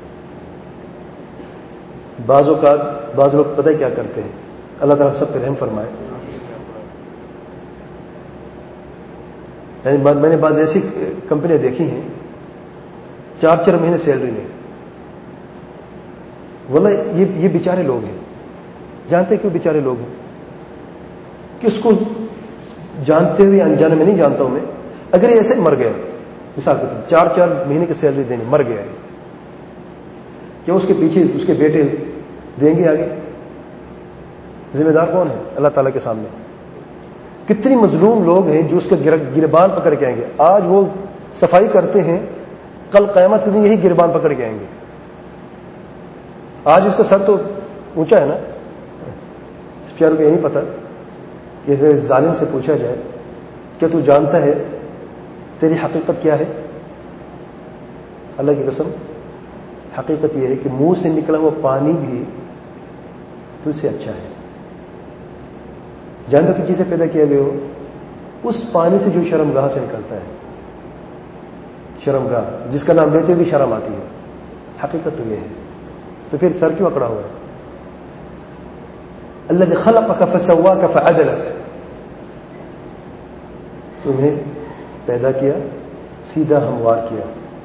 بعض اوقات بعض لوگ پتہ کیا کرتے ہیں، اللہ تعالیٰ سب پہ رحم فرمائے. یعنی میں نے بعض ایسی کمپنیاں دیکھی ہیں چار چار مہینے سیلری نہیں. واللہ یہ یہ بیچارے لوگ ہیں. جانتے کیوں بیچارے لوگ ہیں؟ کس کو جانتے ہوئے انجانے میں نہیں جانتا ہوں میں. اگر یہ ایسے مر گیا، مثال کے طور چار چار مہینے کی سیلری دینی، مر گیا ہے، کیا اس کے پیچھے اس کے بیٹے دیں گے آگے؟ ذمہ دار کون ہے؟ اللہ تعالیٰ کے سامنے. کتنی مظلوم لوگ ہیں جو اس کے گربان پکڑ کے آئیں گے. آج وہ صفائی کرتے ہیں، کل قیامت کے دن یہی گربان پکڑ کے آئیں گے. آج اس کا سر تو اونچا ہے نا. اس پیاروں کو یہ نہیں پتا کہ اگر اس ظالم سے پوچھا جائے کیا تو جانتا ہے تیری حقیقت کیا ہے؟ اللہ کی قسم حقیقت یہ ہے کہ منہ سے نکلا ہوا پانی بھی تجھ سے اچھا ہے. جانور کی چیزیں پیدا کیا گئے ہو، اس پانی سے جو شرم گاہ سے نکلتا ہے، شرمگاہ، جس کا نام لیتے ہوئے بھی شرم آتی ہے. حقیقت تو یہ ہے. تو پھر سر کیوں اکڑا ہوا ہے؟ الذی خلقک فسواک فعدلک، تمہیں پیدا کیا، سیدھا ہموار کیا.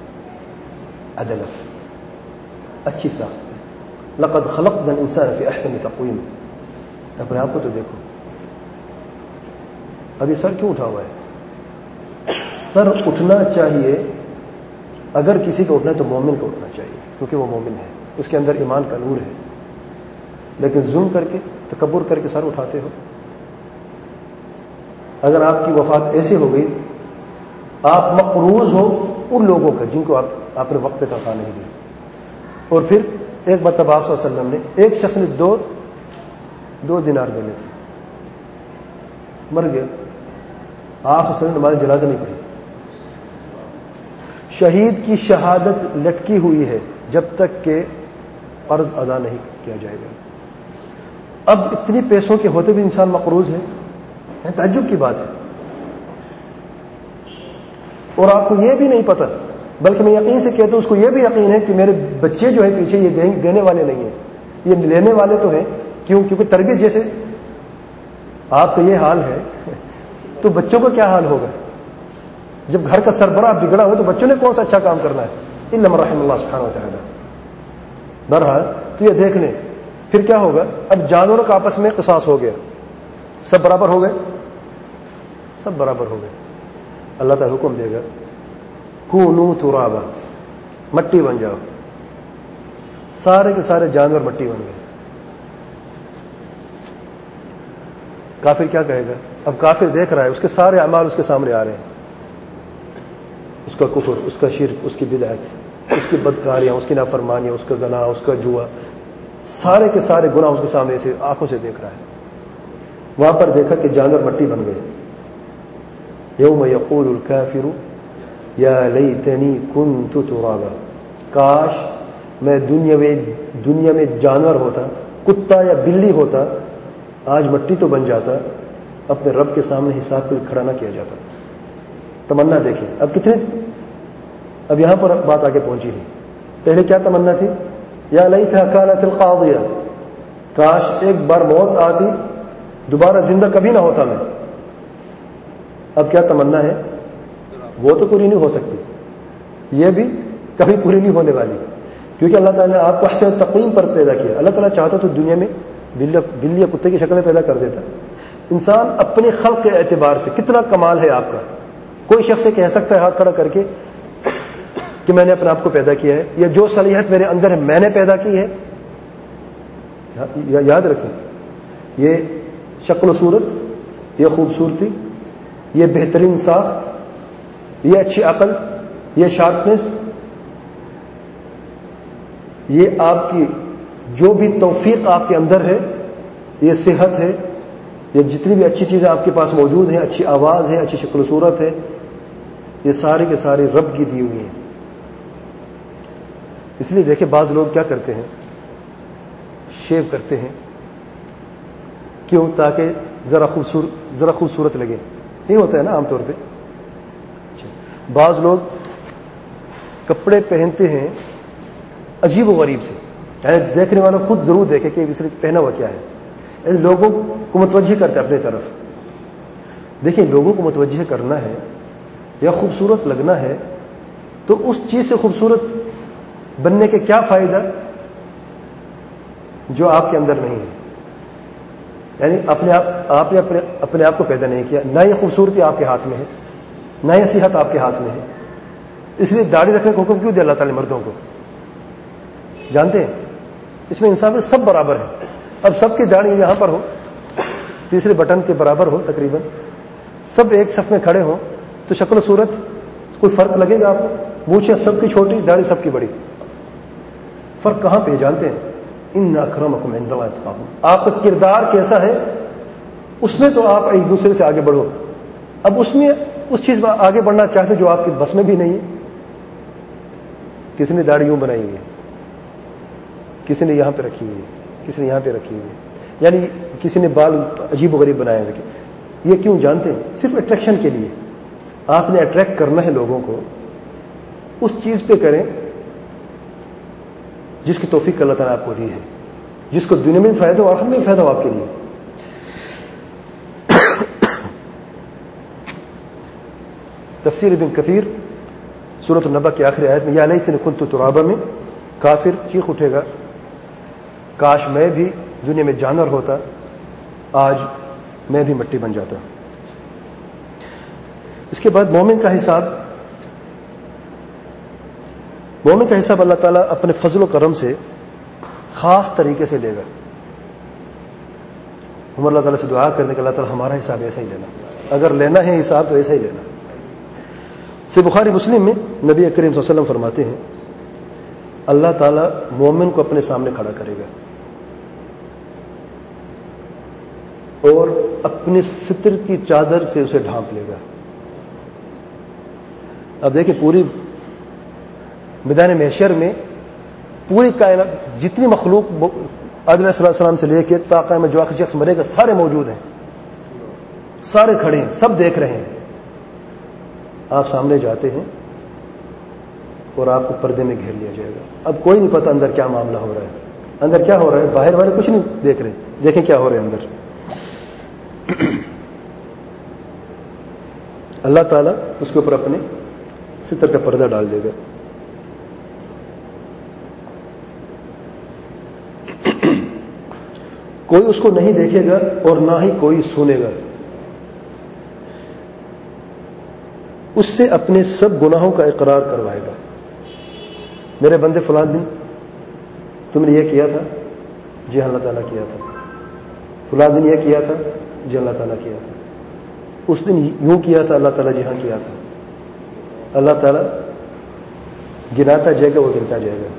عدلک، اچھی ساخت. لقد خلقنا الانسان فی احسن تقویم. اپنے آپ کو تو دیکھو. اب یہ سر کیوں اٹھا ہوا ہے؟ سر اٹھنا چاہیے، اگر کسی کو اٹھنا ہے تو مومن کو اٹھنا چاہیے، کیونکہ وہ مومن ہے، اس کے اندر ایمان کا نور ہے. لیکن ظلم کر کے، تکبر کر کے سر اٹھاتے ہو. اگر آپ کی وفات ایسے ہو گئی، آپ مقروض ہو ان لوگوں کا جن کو آپ آپ نے وقت پہ تنخواہ نہیں دی. اور پھر ایک مرتبہ آپ صلی اللہ علیہ وسلم نے، ایک شخص نے دو دو دینار دینے تھے، مر گیا. آپ اس نے نماز جنازہ نہیں پڑھی. شہید کی شہادت لٹکی ہوئی ہے جب تک کہ قرض ادا نہیں کیا جائے گا. اب اتنی پیسوں کے ہوتے بھی انسان مقروض ہے، تعجب کی بات ہے. اور آپ کو یہ بھی نہیں پتا، بلکہ میں یقین سے کہتا ہوں اس کو یہ بھی یقین ہے کہ میرے بچے جو ہیں پیچھے یہ دینے والے نہیں ہیں، یہ لینے والے تو ہیں. کیوں؟ کیونکہ تربیت جیسے آپ کا یہ حال ہے تو بچوں کا کیا حال ہوگا؟ جب گھر کا سربراہ بگڑا ہو تو بچوں نے کون سا اچھا کام کرنا ہے؟ الا من رحم اللہ سبحانہ و تعالی. بہرحال تو یہ دیکھ لیں پھر کیا ہوگا. اب جانوروں کا آپس میں قصاص ہو گیا، سب برابر ہو گئے، سب برابر ہو گئے. اللہ تعالی حکم دے گا کونوا ترابا، مٹی بن جاؤ. سارے کے سارے جانور مٹی بن گئے. کافر کیا کہے گا؟ اب کافر دیکھ رہا ہے، اس کے سارے اعمال اس کے سامنے آ رہے ہیں. اس کا کفر، اس کا شرک، اس کی بدعت، اس کی بدکاریاں، اس کی نافرمانیاں، اس کا زنا، اس کا جوا، سارے کے سارے گناہ اس کے سامنے سے آنکھوں سے دیکھ رہا ہے. وہاں پر دیکھا کہ جانور مٹی بن گئے. یوم یقول الکافر یا لیتنی کنت ترابا، کاش میں دنیا میں دنیا میں جانور ہوتا، کتا یا بلی ہوتا، آج مٹی تو بن جاتا، اپنے رب کے سامنے حساب کے لیے کھڑا نہ کیا جاتا. تمنا دیکھیں اب کتنے. اب یہاں پر بات آگے پہنچی ہے. پہلے کیا تمنا تھی؟ یا لیتھا کانت القاضیہ، کاش ایک بار موت آتی، دوبارہ زندہ کبھی نہ ہوتا میں. اب کیا تمنا ہے؟ وہ تو پوری نہیں ہو سکتی، یہ بھی کبھی پوری نہیں ہونے والی، کیونکہ اللہ تعالیٰ نے آپ کو احسن تقویم پر پیدا کیا. اللہ تعالیٰ چاہتا تو دنیا میں بلی یا کتے کی شکل میں پیدا کر دیتا. انسان اپنے خلق کے اعتبار سے کتنا کمال ہے آپ کا. کوئی شخص کہہ سکتا ہے ہاتھ کھڑا کر کے کہ میں نے اپنے آپ کو پیدا کیا ہے، یا جو صلاحیت میرے اندر ہے میں نے پیدا کی ہے. یاد رکھیں، یہ شکل و صورت، یہ خوبصورتی، یہ بہترین ساخت، یہ اچھی عقل، یہ شارپنس، یہ آپ کی جو بھی توفیق آپ کے اندر ہے، یہ صحت ہے، یہ جتنی بھی اچھی چیزیں آپ کے پاس موجود ہیں، اچھی آواز ہے، اچھی شکل و صورت ہے، یہ سارے کے سارے رب کی دی ہوئی ہیں. اس لیے دیکھیں بعض لوگ کیا کرتے ہیں، شیو کرتے ہیں. کیوں؟ تاکہ ذرا خوبصورت ذرا خوبصورت لگے. یہ ہوتا ہے نا عام طور پہ. بعض لوگ کپڑے پہنتے ہیں عجیب و غریب سے، یعنی دیکھنے والوں خود ضرور دیکھے کہ اس نے پہنا ہوا کیا ہے. ایسے لوگوں کو متوجہ کرتے اپنے طرف. دیکھیں لوگوں کو متوجہ کرنا ہے یا خوبصورت لگنا ہے تو اس چیز سے خوبصورت بننے کے کیا فائدہ جو آپ کے اندر نہیں ہے. یعنی اپنے آپ آپ نے اپنے اپنے آپ کو پیدا نہیں کیا، نہ یہ خوبصورتی آپ کے ہاتھ میں ہے، نہ یہ صحت آپ کے ہاتھ میں ہے. اس لیے داڑھی رکھنے کا حکم کیوں دیا اللہ تعالی مردوں کو؟ جانتے ہیں اس میں انسان میں سب برابر ہے. اب سب کی داڑھی یہاں پر ہو، تیسرے بٹن کے برابر ہو، تقریباً سب ایک صف میں کھڑے ہوں تو شکل و صورت کوئی فرق لگے گا آپ کو؟ مونچھیں سب کی چھوٹی، داڑھی سب کی بڑی، فرق کہاں پہ جانتے ہیں؟ ان اکرمکم عند اللہ اتقاکم. آپ کا کردار کیسا ہے اس میں تو آپ ایک دوسرے سے آگے بڑھو. اب اس میں اس چیز میں آگے بڑھنا چاہتے جو آپ کی بس میں بھی نہیں ہے. کسی نے داڑھی یوں بنائی ہوئی ہے، کسی نے یہاں پہ رکھی ہوئی ہے، کسی نے یہاں پہ رکھی ہوئی ہے، یعنی کسی نے بال عجیب و غریب بنائے ہوئے. یہ کیوں جانتے ہیں؟ صرف اٹریکشن کے لیے. آپ نے اٹریکٹ کرنا ہے لوگوں کو اس چیز پہ کریں جس کی توفیق اللہ تعالیٰ نے آپ کو دی ہے، جس کو دنیا میں بھی فائدہ ہو اور آخرت میں بھی فائدہ ہو آپ کے لیے. تفسیر ابن کثیر سورۃ النبأ کی آخری آیت میں یا لیتنی کنت ترابا میں کافر چیخ اٹھے گا، کاش میں بھی دنیا میں جانور ہوتا، آج میں بھی مٹی بن جاتا. اس کے بعد مومن کا حساب مومن کا حساب اللہ تعالیٰ اپنے فضل و کرم سے خاص طریقے سے لے گا. ہم اللہ تعالیٰ سے دعا کرنے کہ اللہ تعالیٰ ہمارا حساب ایسا ہی لینا، اگر لینا ہے حساب تو ایسا ہی لینا. سے بخاری مسلم میں نبی کریم صلی اللہ علیہ وسلم فرماتے ہیں اللہ تعالیٰ مومن کو اپنے سامنے کھڑا کرے گا اور اپنے ستر کی چادر سے اسے ڈھانپ لے گا. اب دیکھیں پوری میدان محشر میں پوری کائنات جتنی مخلوق آدم علیہ السلام سے لے کے تا قیامت جو آخری شخص مرے گا سارے موجود ہیں، سارے کھڑے ہیں، سب دیکھ رہے ہیں. آپ سامنے جاتے ہیں اور آپ کو پردے میں گھیر لیا جائے گا. اب کوئی نہیں پتا اندر کیا معاملہ ہو رہا ہے، اندر کیا ہو رہا ہے، باہر والے کچھ نہیں دیکھ رہے. دیکھیں کیا ہو رہا ہے اندر. اللہ تعالیٰ اس کے اوپر اپنے ستر کا پردہ ڈال دے گا. کوئی اس کو نہیں دیکھے گا اور نہ ہی کوئی سنے گا. اس سے اپنے سب گناہوں کا اقرار کروائے گا. میرے بندے فلاں دن تم نے یہ کیا تھا، جی اللہ تعالیٰ کیا تھا. فلاں دن یہ کیا تھا، جی اللہ تعالیٰ کیا تھا. اس دن یوں کیا تھا، اللہ تعالیٰ جی ہاں کیا تھا. اللہ تعالیٰ گناتا جائے گا، وہ گنتا جائے گا.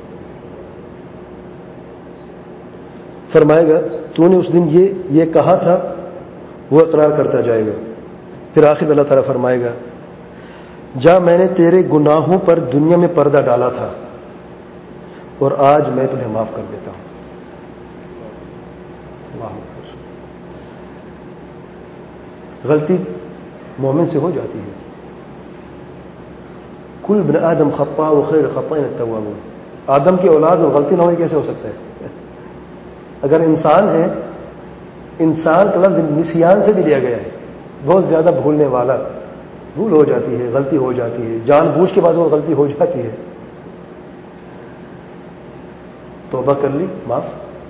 فرمائے گا تو نے اس دن یہ یہ کہا تھا، وہ اقرار کرتا جائے گا. پھر آخر میں اللہ تعالیٰ فرمائے گا جا میں نے تیرے گناہوں پر دنیا میں پردہ ڈالا تھا اور آج میں تمہیں معاف کر دیتا ہوں. غلطی مومن سے ہو جاتی ہے. کل ابن آدم خطاء و خیر خطائین التوابون. آدم کی اولاد اور غلطی نہ ہوئی کیسے ہو سکتا ہے؟ اگر انسان ہے، انسان کا لفظ نسیان سے بھی لیا گیا ہے، بہت زیادہ بھولنے والا. بھول ہو جاتی ہے، غلطی ہو جاتی ہے، جان بوجھ کے بعد وہ غلطی ہو جاتی ہے. توبہ کر لی، معاف.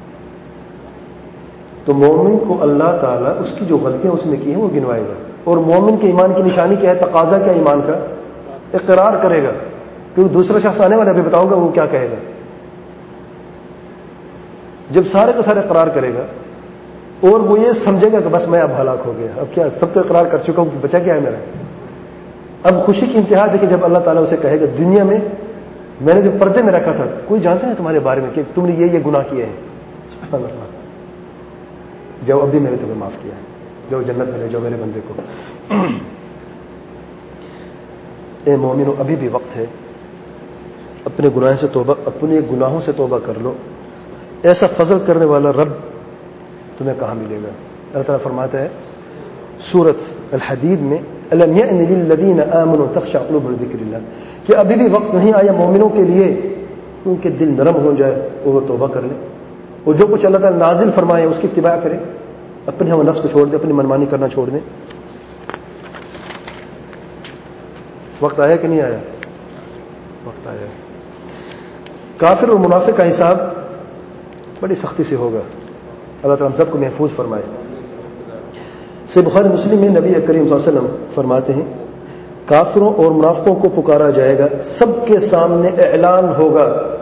تو مومن کو اللہ تعالیٰ اس کی جو غلطیاں اس نے کی ہیں وہ گنوائے گا. اور مومن کے ایمان کی نشانی کیا ہے، تقاضا کیا ایمان کا؟ اقرار کرے گا. کیونکہ دوسرا شخص آنے والا بھی بتاؤں گا وہ کیا کہے گا. جب سارے کا سارے اقرار کرے گا اور وہ یہ سمجھے گا کہ بس میں اب ہلاک ہو گیا، اب کیا سب تو اقرار کر چکا ہوں کہ بچا کیا ہے میرا. اب خوشی کی انتہا ہے کہ جب اللہ تعالیٰ اسے کہے گا دنیا میں میں نے جو پردے میں رکھا تھا کوئی جانتا ہے تمہارے بارے میں کہ تم نے یہ یہ گناہ کیے ہیں، سبحان اللہ، جب اب بھی میں نے تمہیں معاف کیا ہے، جو جنت میں لے جاؤ میرے بندے کو. اے مومنو ابھی بھی وقت ہے، اپنے گناہ سے توبہ اپنے گناہوں سے توبہ کر لو. ایسا فضل کرنے والا رب تمہیں کہاں ملے گا. اللہ تعالیٰ فرماتا ہے سورۃ الحدید میں الم یأن للذین آمنوا تخشع قلوبهم لذکر اللہ، کہ ابھی بھی وقت نہیں آیا مومنوں کے لیے ان کے دل نرم ہو جائے اور وہ توبہ کر لیں اور جو کچھ اللہ تعالیٰ نازل فرمائے اس کی اتباع کریں، اپنے ہم نفس کو چھوڑ دیں، اپنی منمانی کرنا چھوڑ دیں. وقت آیا کہ نہیں آیا؟ وقت آیا. کافر اور منافق کا حساب بڑی سختی سے ہوگا. اللہ تعالیٰ ہم سب کو محفوظ فرمائے. سے بخاری مسلم میں نبی کریم صلی اللہ علیہ وسلم فرماتے ہیں کافروں اور منافقوں کو پکارا جائے گا، سب کے سامنے اعلان ہوگا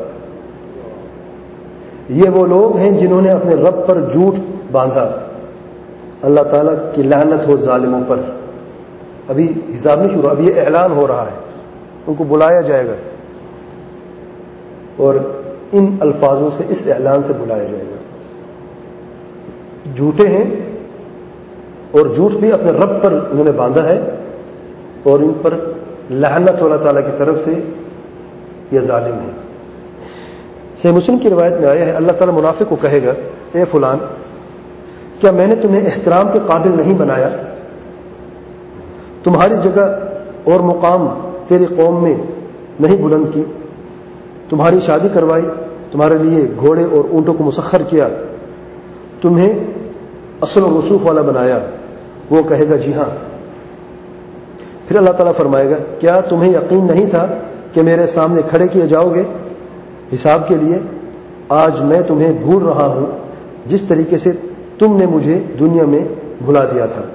یہ وہ لوگ ہیں جنہوں نے اپنے رب پر جھوٹ باندھا، اللہ تعالیٰ کی لعنت ہو ظالموں پر. ابھی حساب نہیں شروع، ابھی یہ اعلان ہو رہا ہے. ان کو بلایا جائے گا اور ان الفاظوں سے، اس اعلان سے بلایا جائے گا. جھوٹے ہیں اور جھوٹ بھی اپنے رب پر انہوں نے باندھا ہے اور ان پر لعنت اللہ تعالیٰ کی طرف سے یہ ظالم ہے. صحیح مسلم کی روایت میں آیا ہے اللہ تعالیٰ منافق کو کہے گا اے فلان کیا میں نے تمہیں احترام کے قابل نہیں بنایا؟ تمہاری جگہ اور مقام تیری قوم میں نہیں بلند کی، تمہاری شادی کروائی، تمہارے لیے گھوڑے اور اونٹوں کو مسخر کیا، تمہیں اصل و رسوخ والا بنایا، وہ کہے گا جی ہاں۔ پھر اللہ تعالیٰ فرمائے گا کیا تمہیں یقین نہیں تھا کہ میرے سامنے کھڑے کیے جاؤ گے حساب کے لیے؟ آج میں تمہیں بھول رہا ہوں جس طریقے سے تم نے مجھے دنیا میں بھلا دیا تھا۔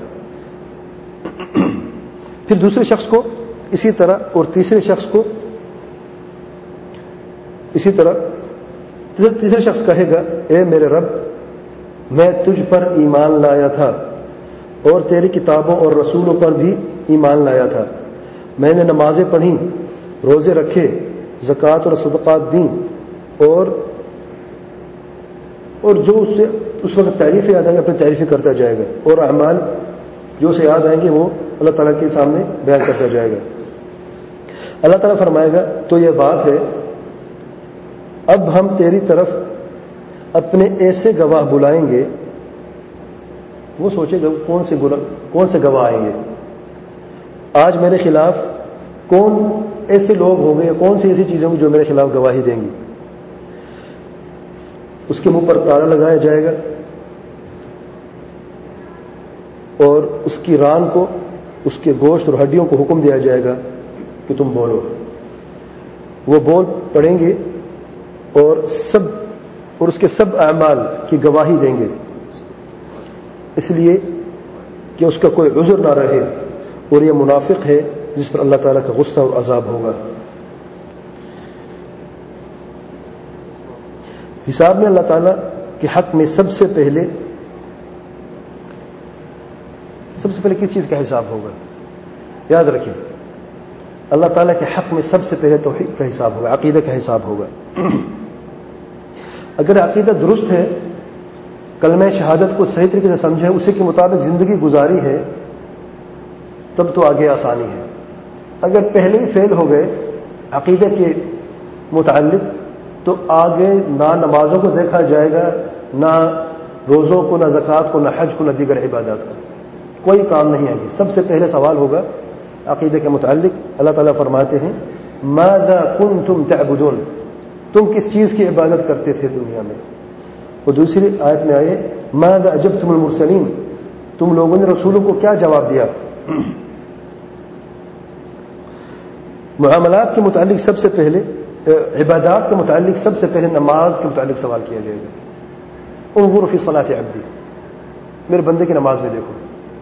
پھر دوسرے شخص کو اسی طرح، اور تیسرے شخص کو اسی طرح تیسرا شخص کہے گا اے میرے رب، میں تجھ پر ایمان لایا تھا اور تیری کتابوں اور رسولوں پر بھی ایمان لایا تھا، میں نے نمازیں پڑھیں، روزے رکھے، زکوٰۃ اور صدقات دیں، اور اور جو اس سے اس وقت تعریفیں یاد آئیں گے اپنی تعریفیں کرتا جائے گا، اور اعمال جو اسے یاد آئیں گے وہ اللہ تعالیٰ کے سامنے بیان کرتا جائے گا۔ اللہ تعالیٰ فرمائے گا تو یہ بات ہے، اب ہم تیری طرف اپنے ایسے گواہ بلائیں گے، وہ سوچے گا کون سے کون سے گواہ آئیں گے، آج میرے خلاف کون ایسے لوگ ہوں گے، کون سی ایسی چیزیں ہوں گی جو میرے خلاف گواہی دیں گی۔ اس کے منہ پر تالا لگایا جائے گا اور اس کی ران کو، اس کے گوشت اور ہڈیوں کو حکم دیا جائے گا کہ تم بولو۔ وہ بول پڑیں گے اور سب اور اس کے سب اعمال کی گواہی دیں گے، اس لیے کہ اس کا کوئی عذر نہ رہے، اور یہ منافق ہے جس پر اللہ تعالیٰ کا غصہ اور عذاب ہوگا۔ حساب میں اللہ تعالیٰ کے حق میں سب سے پہلے سب سے پہلے کس چیز کا حساب ہوگا؟ یاد رکھیں، اللہ تعالیٰ کے حق میں سب سے پہلے توحید کا حساب ہوگا، عقیدہ کا حساب ہوگا۔ اگر عقیدہ درست ہے، کلمہ شہادت کو صحیح طریقے سے سمجھے، اسی کے مطابق زندگی گزاری ہے، تب تو آگے آسانی ہے۔ اگر پہلے ہی فیل ہو گئے عقیدے کے متعلق تو آگے نہ نمازوں کو دیکھا جائے گا، نہ روزوں کو، نہ زکوٰۃ کو، نہ حج کو، نہ دیگر عبادات کو، کوئی کام نہیں آئے گی۔ سب سے پہلے سوال ہوگا عقیدے کے متعلق۔ اللہ تعالیٰ فرماتے ہیں ماذا کنتم تعبدون، تم کس چیز کی عبادت کرتے تھے دنیا میں؟ اور دوسری آیت میں آئے ماذا اجبتم المرسلین، تم لوگوں نے رسولوں کو کیا جواب دیا؟ معاملات کے متعلق سب سے پہلے، عبادات کے متعلق سب سے پہلے نماز کے متعلق سوال کیا جائے گا۔ انظر فی صلاۃ عبدی، میرے بندے کی نماز میں دیکھو،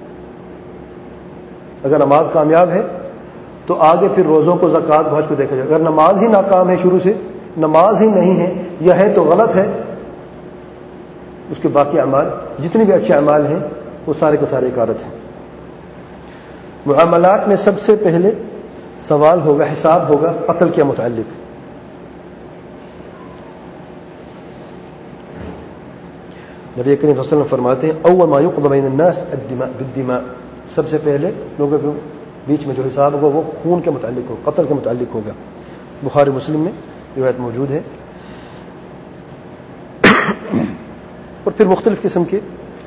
اگر نماز کامیاب ہے تو آگے پھر روزوں کو، زکوٰۃ کو، حج کو دیکھا جائے گا۔ اگر نماز ہی ناکام ہے، شروع سے نماز ہی نہیں ہے یا ہے تو غلط ہے، اس کے باقی اعمال جتنے بھی اچھے اعمال ہیں وہ سارے کے سارے اکارت ہیں۔ معاملات میں سب سے پہلے سوال ہوگا، حساب ہوگا قتل کے متعلق۔ نبی کریم صلی اللہ علیہ وسلم فرماتے ہیں اول ما یقضى بین الناس الدماء بالدماء، سب سے پہلے لوگوں کے بیچ میں جو حساب ہوگا وہ خون کے متعلق ہوگا، قتل کے متعلق ہوگا۔ بخاری مسلم میں روایت موجود ہے۔ اور پھر مختلف قسم کے،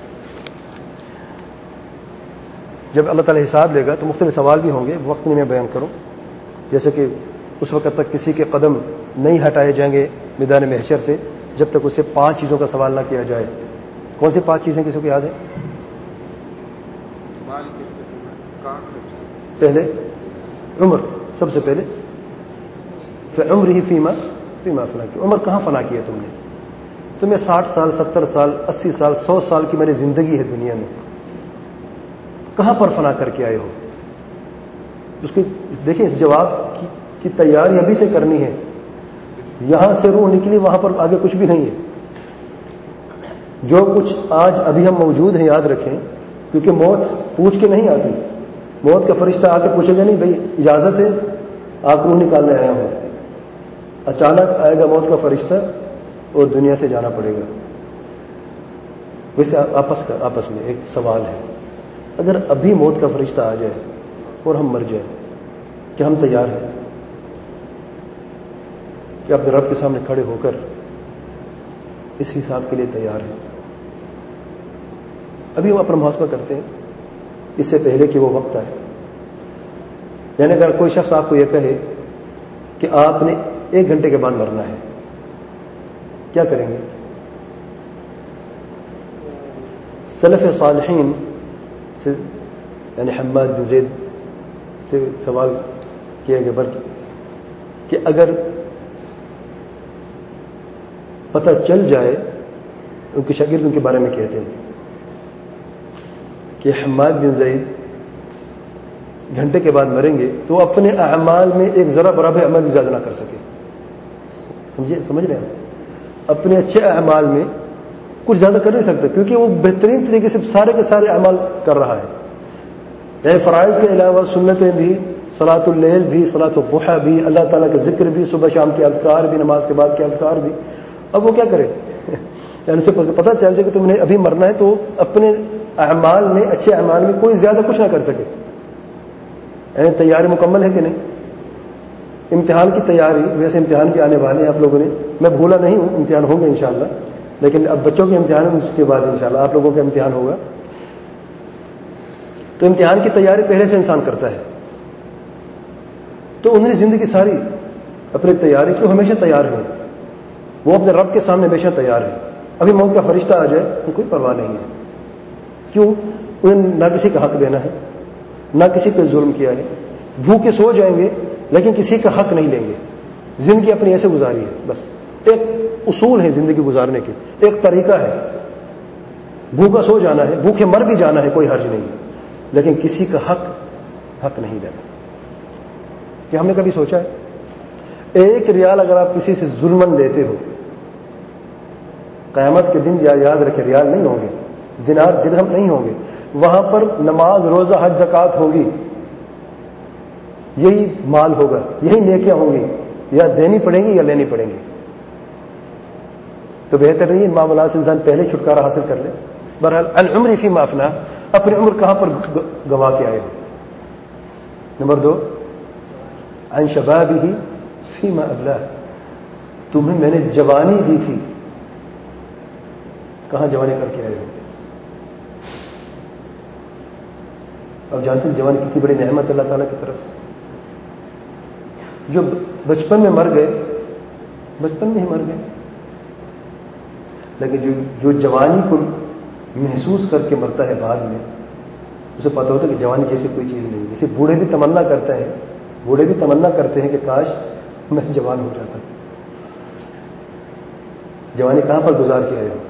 جب اللہ تعالیٰ حساب لے گا تو مختلف سوال بھی ہوں گے، وقت نہیں میں بیان کروں، جیسے کہ اس وقت تک کسی کے قدم نہیں ہٹائے جائیں گے میدان محشر سے جب تک اس سے پانچ چیزوں کا سوال نہ کیا جائے۔ کون سی پانچ چیزیں کسی کو یاد ہیں؟ پہلے عمر، سب سے پہلے عمر ہی فیما فیما فنا کی، عمر کہاں فنا کیا تم نے؟ تمہیں ساٹھ سال، ستر سال، اسی سال، سو سال کی میری زندگی ہے دنیا میں، کہاں پر فنا کر کے آئے ہو؟ اس کو دیکھیں، اس جواب کی, کی تیاری ابھی سے کرنی ہے۔ یہاں سے روح نکلی، وہاں پر آگے کچھ بھی نہیں ہے۔ جو کچھ آج ابھی ہم موجود ہیں یاد رکھیں، کیونکہ موت پوچھ کے نہیں آتی۔ موت کا فرشتہ آ کے پوچھے گا نہیں بھائی اجازت ہے آپ روح نکالنے آیا ہوں، اچانک آئے گا موت کا فرشتہ اور دنیا سے جانا پڑے گا۔ ویسے آپس کا آپس میں ایک سوال ہے، اگر ابھی موت کا فرشتہ آ جائے اور ہم مر جائیں، کہ ہم تیار ہیں کہ اپنے رب کے سامنے کھڑے ہو کر اس حساب کے لیے تیار ہیں؟ ابھی ہم اپنا محاسبہ کرتے ہیں اس سے پہلے کہ وہ وقت آئے۔ یعنی اگر کوئی شخص آپ کو یہ کہے کہ آپ نے ایک گھنٹے کے بعد مرنا ہے، کیا کریں گے؟ سلف صالحین سے یعنی حماد بن زید سے سوال کیا گیا بلکہ کہ اگر پتہ چل جائے، ان کے شاگرد ان کے بارے میں کہتے ہیں کہ حماد بن زید گھنٹے کے بعد مریں گے تو اپنے اعمال میں ایک ذرا برابر عمل بھی زیادہ نہ کر سکے. سمجھے سمجھ رہے ہیں؟ اپنے اچھے اعمال میں کچھ زیادہ کر نہیں سکتے، کیونکہ وہ بہترین طریقے سے سارے کے سارے اعمال کر رہا ہے. یعنی فرائض کے علاوہ سنتیں بھی، صلاۃ اللیل بھی، صلاۃ الضحیٰ بھی، اللہ تعالیٰ کا ذکر بھی، صبح شام کے اذکار بھی، نماز کے بعد کے اذکار بھی. اب وہ کیا کرے؟ یعنی اسے پتہ چل جائے کہ تم نے ابھی مرنا ہے تو اپنے اعمال میں، اچھے اعمال میں کوئی زیادہ کچھ نہ کر سکے. یعنی تیاری مکمل ہے کہ نہیں؟ امتحان کی تیاری، ویسے امتحان بھی آنے والے ہیں آپ لوگوں نے، میں بھولا نہیں ہوں، امتحان ہوں گے انشاءاللہ، لیکن اب بچوں کے امتحان ہیں، اس کے بعد انشاءاللہ آپ لوگوں کا امتحان ہوگا. تو امتحان کی تیاری پہلے سے انسان کرتا ہے، تو انہوں نے زندگی ساری اپنی تیاری کی، ہمیشہ تیار ہیں، وہ اپنے رب کے سامنے ہمیشہ تیار ہے. ابھی موت کا فرشتہ آ جائے تو کوئی پرواہ نہیں ہے. کیوں؟ انہیں نہ کسی کا حق دینا ہے، نہ کسی پہ ظلم کیا ہے، بھوکے سو جائیں گے لیکن کسی کا حق نہیں لیں گے. زندگی اپنی ایسے گزاری ہے، بس ایک اصول ہے زندگی گزارنے کے، ایک طریقہ ہے. بھوکا سو جانا ہے، بھوکے مر بھی جانا ہے، کوئی حرج نہیں، لیکن کسی کا حق حق نہیں لینا. کہ ہم نے کبھی سوچا ہے ایک ریال اگر آپ کسی سے ظلمن لیتے ہو، قیامت کے دن یا یاد رکھے ریال نہیں ہوں گے، دینار درہم نہیں ہوں گے، وہاں پر نماز، روزہ، حج، زکوٰۃ ہوگی، یہی مال ہوگا، یہی نیکیاں ہوں گی، یا دینی پڑیں گی یا لینی پڑیں گی. تو بہتر نہیں ان معاملات سے انسان پہلے چھٹکارا حاصل کر لے. بہرحال ان عمری فیما افنا، اپنی عمر کہاں پر گوا کے آئے ہو. نمبر دو، عن شبابہ فیما ابلاہ، تمہیں میں نے جوانی دی تھی، کہاں جوانی کر کے آئے ہو. اب جانتے ہیں جوانی کتنی بڑی نعمت اللہ تعالیٰ کی طرف سے. جو بچپن میں مر گئے، بچپن میں ہی مر گئے، لیکن جو جو جوانی کو محسوس کر کے مرتا ہے بعد میں، اسے پتہ ہوتا ہے کہ جوانی جیسی کوئی چیز نہیں. جیسے بوڑھے بھی تمنا کرتے ہیں، بوڑھے بھی تمنا کرتے ہیں کہ کاش میں جوان ہو جاتا. جوانی کہاں پر گزار کے آئے ہو؟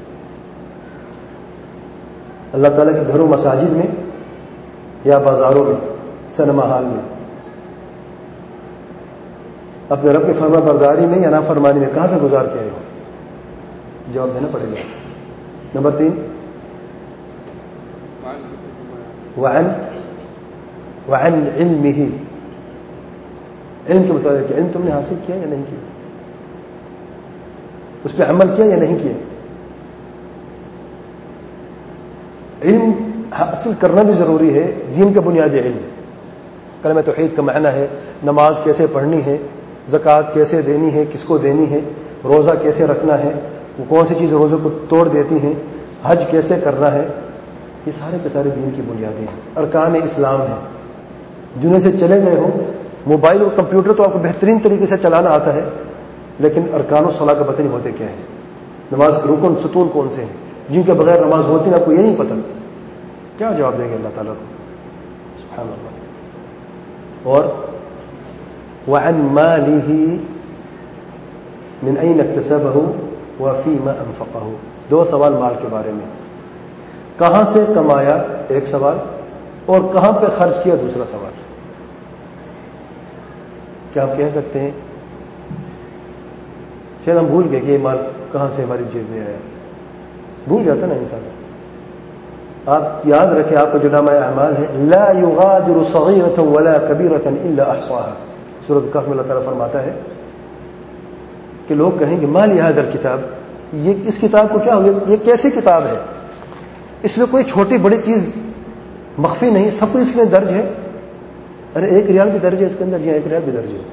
اللہ تعالیٰ کے گھروں، مساجد میں یا بازاروں میں، سنیما ہال میں، اپنے رب کی فرما برداری میں یا نافرمانی میں، کہاں پہ گزار کے آئے ہو؟ جواب دینا پڑے گا. نمبر تین، وعن وعن علمہ، علم کے مطابق کہ علم تم نے حاصل کیا یا نہیں کیا، اس پہ عمل کیا یا نہیں کیا. علم حاصل کرنا بھی ضروری ہے، دین کا بنیادی علم. کلمہ توحید کا معنی ہے، نماز کیسے پڑھنی ہے، زکوٰۃ کیسے دینی ہے، کس کو دینی ہے، روزہ کیسے رکھنا ہے، وہ کون سی چیز روزے کو توڑ دیتی ہیں، حج کیسے کرنا ہے. یہ سارے کے سارے دین کی بنیادیں ہیں، ارکان اسلام ہیں. جنہیں سے چلے گئے ہو، موبائل اور کمپیوٹر تو آپ کو بہترین طریقے سے چلانا آتا ہے، لیکن ارکان الصلاۃ کا پتہ نہیں ہوتے کیا ہے. نماز کے رکن ستون کون سے ہیں جن کے بغیر نماز ہوتی نا، آپ کو یہ نہیں پتہ. کیا جواب دیں گے اللہ تعالیٰ کو؟ سبحان اللہ. اور وعن مالہ من این اکتسبہ وفیما انفقہ، دو سوال مال کے بارے میں. کہاں سے کمایا ایک سوال، اور کہاں پہ خرچ کیا دوسرا سوال. کیا آپ کہہ سکتے ہیں شاید ہم بھول گئے کہ یہ مال کہاں سے ہماری جیب میں آیا؟ بھول جاتا نا انسان. آپ یاد رکھیں، آپ کا جو نامہ اعمال ہے، لا یغادر صغیرۃ ولا کبیرۃ الا احصاها، سورۃ الکہف میں اللہ تعالیٰ فرماتا ہے کہ لوگ کہیں گے ما لی ھذا الکتاب، یہ اس کتاب کو کیا ہو گیا، یہ کیسی کتاب ہے، اس میں کوئی چھوٹی بڑی چیز مخفی نہیں، سب کچھ اس میں درج ہے. ارے ایک ریال بھی درج ہے اس کے اندر، یا ایک ریال بھی درج ہے،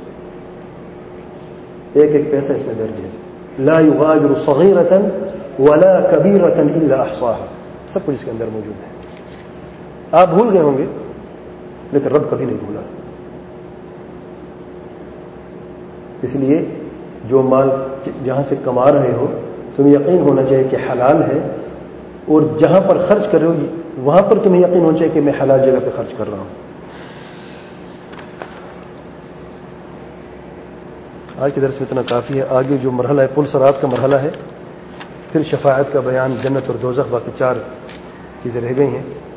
ایک ایک پیسہ اس میں درج ہے. لا یغادر صغیرۃ ولا کبیرۃ الا احصاها، سب کچھ اس کے اندر موجود ہے. آپ بھول گئے ہوں گے لیکن رب کبھی نہیں بھولا. اس لیے جو مال جہاں سے کما رہے ہو تمہیں یقین ہونا چاہیے کہ حلال ہے، اور جہاں پر خرچ کر رہے ہو وہاں پر تمہیں یقین ہونا چاہیے کہ میں حلال جگہ پہ خرچ کر رہا ہوں۔ آج کے درس میں اتنا کافی ہے۔ آگے جو مرحلہ ہے پل صراط کا مرحلہ ہے، پھر شفاعت کا بیان، جنت اور دوزخ، باقی چار چیزیں رہ گئی ہیں۔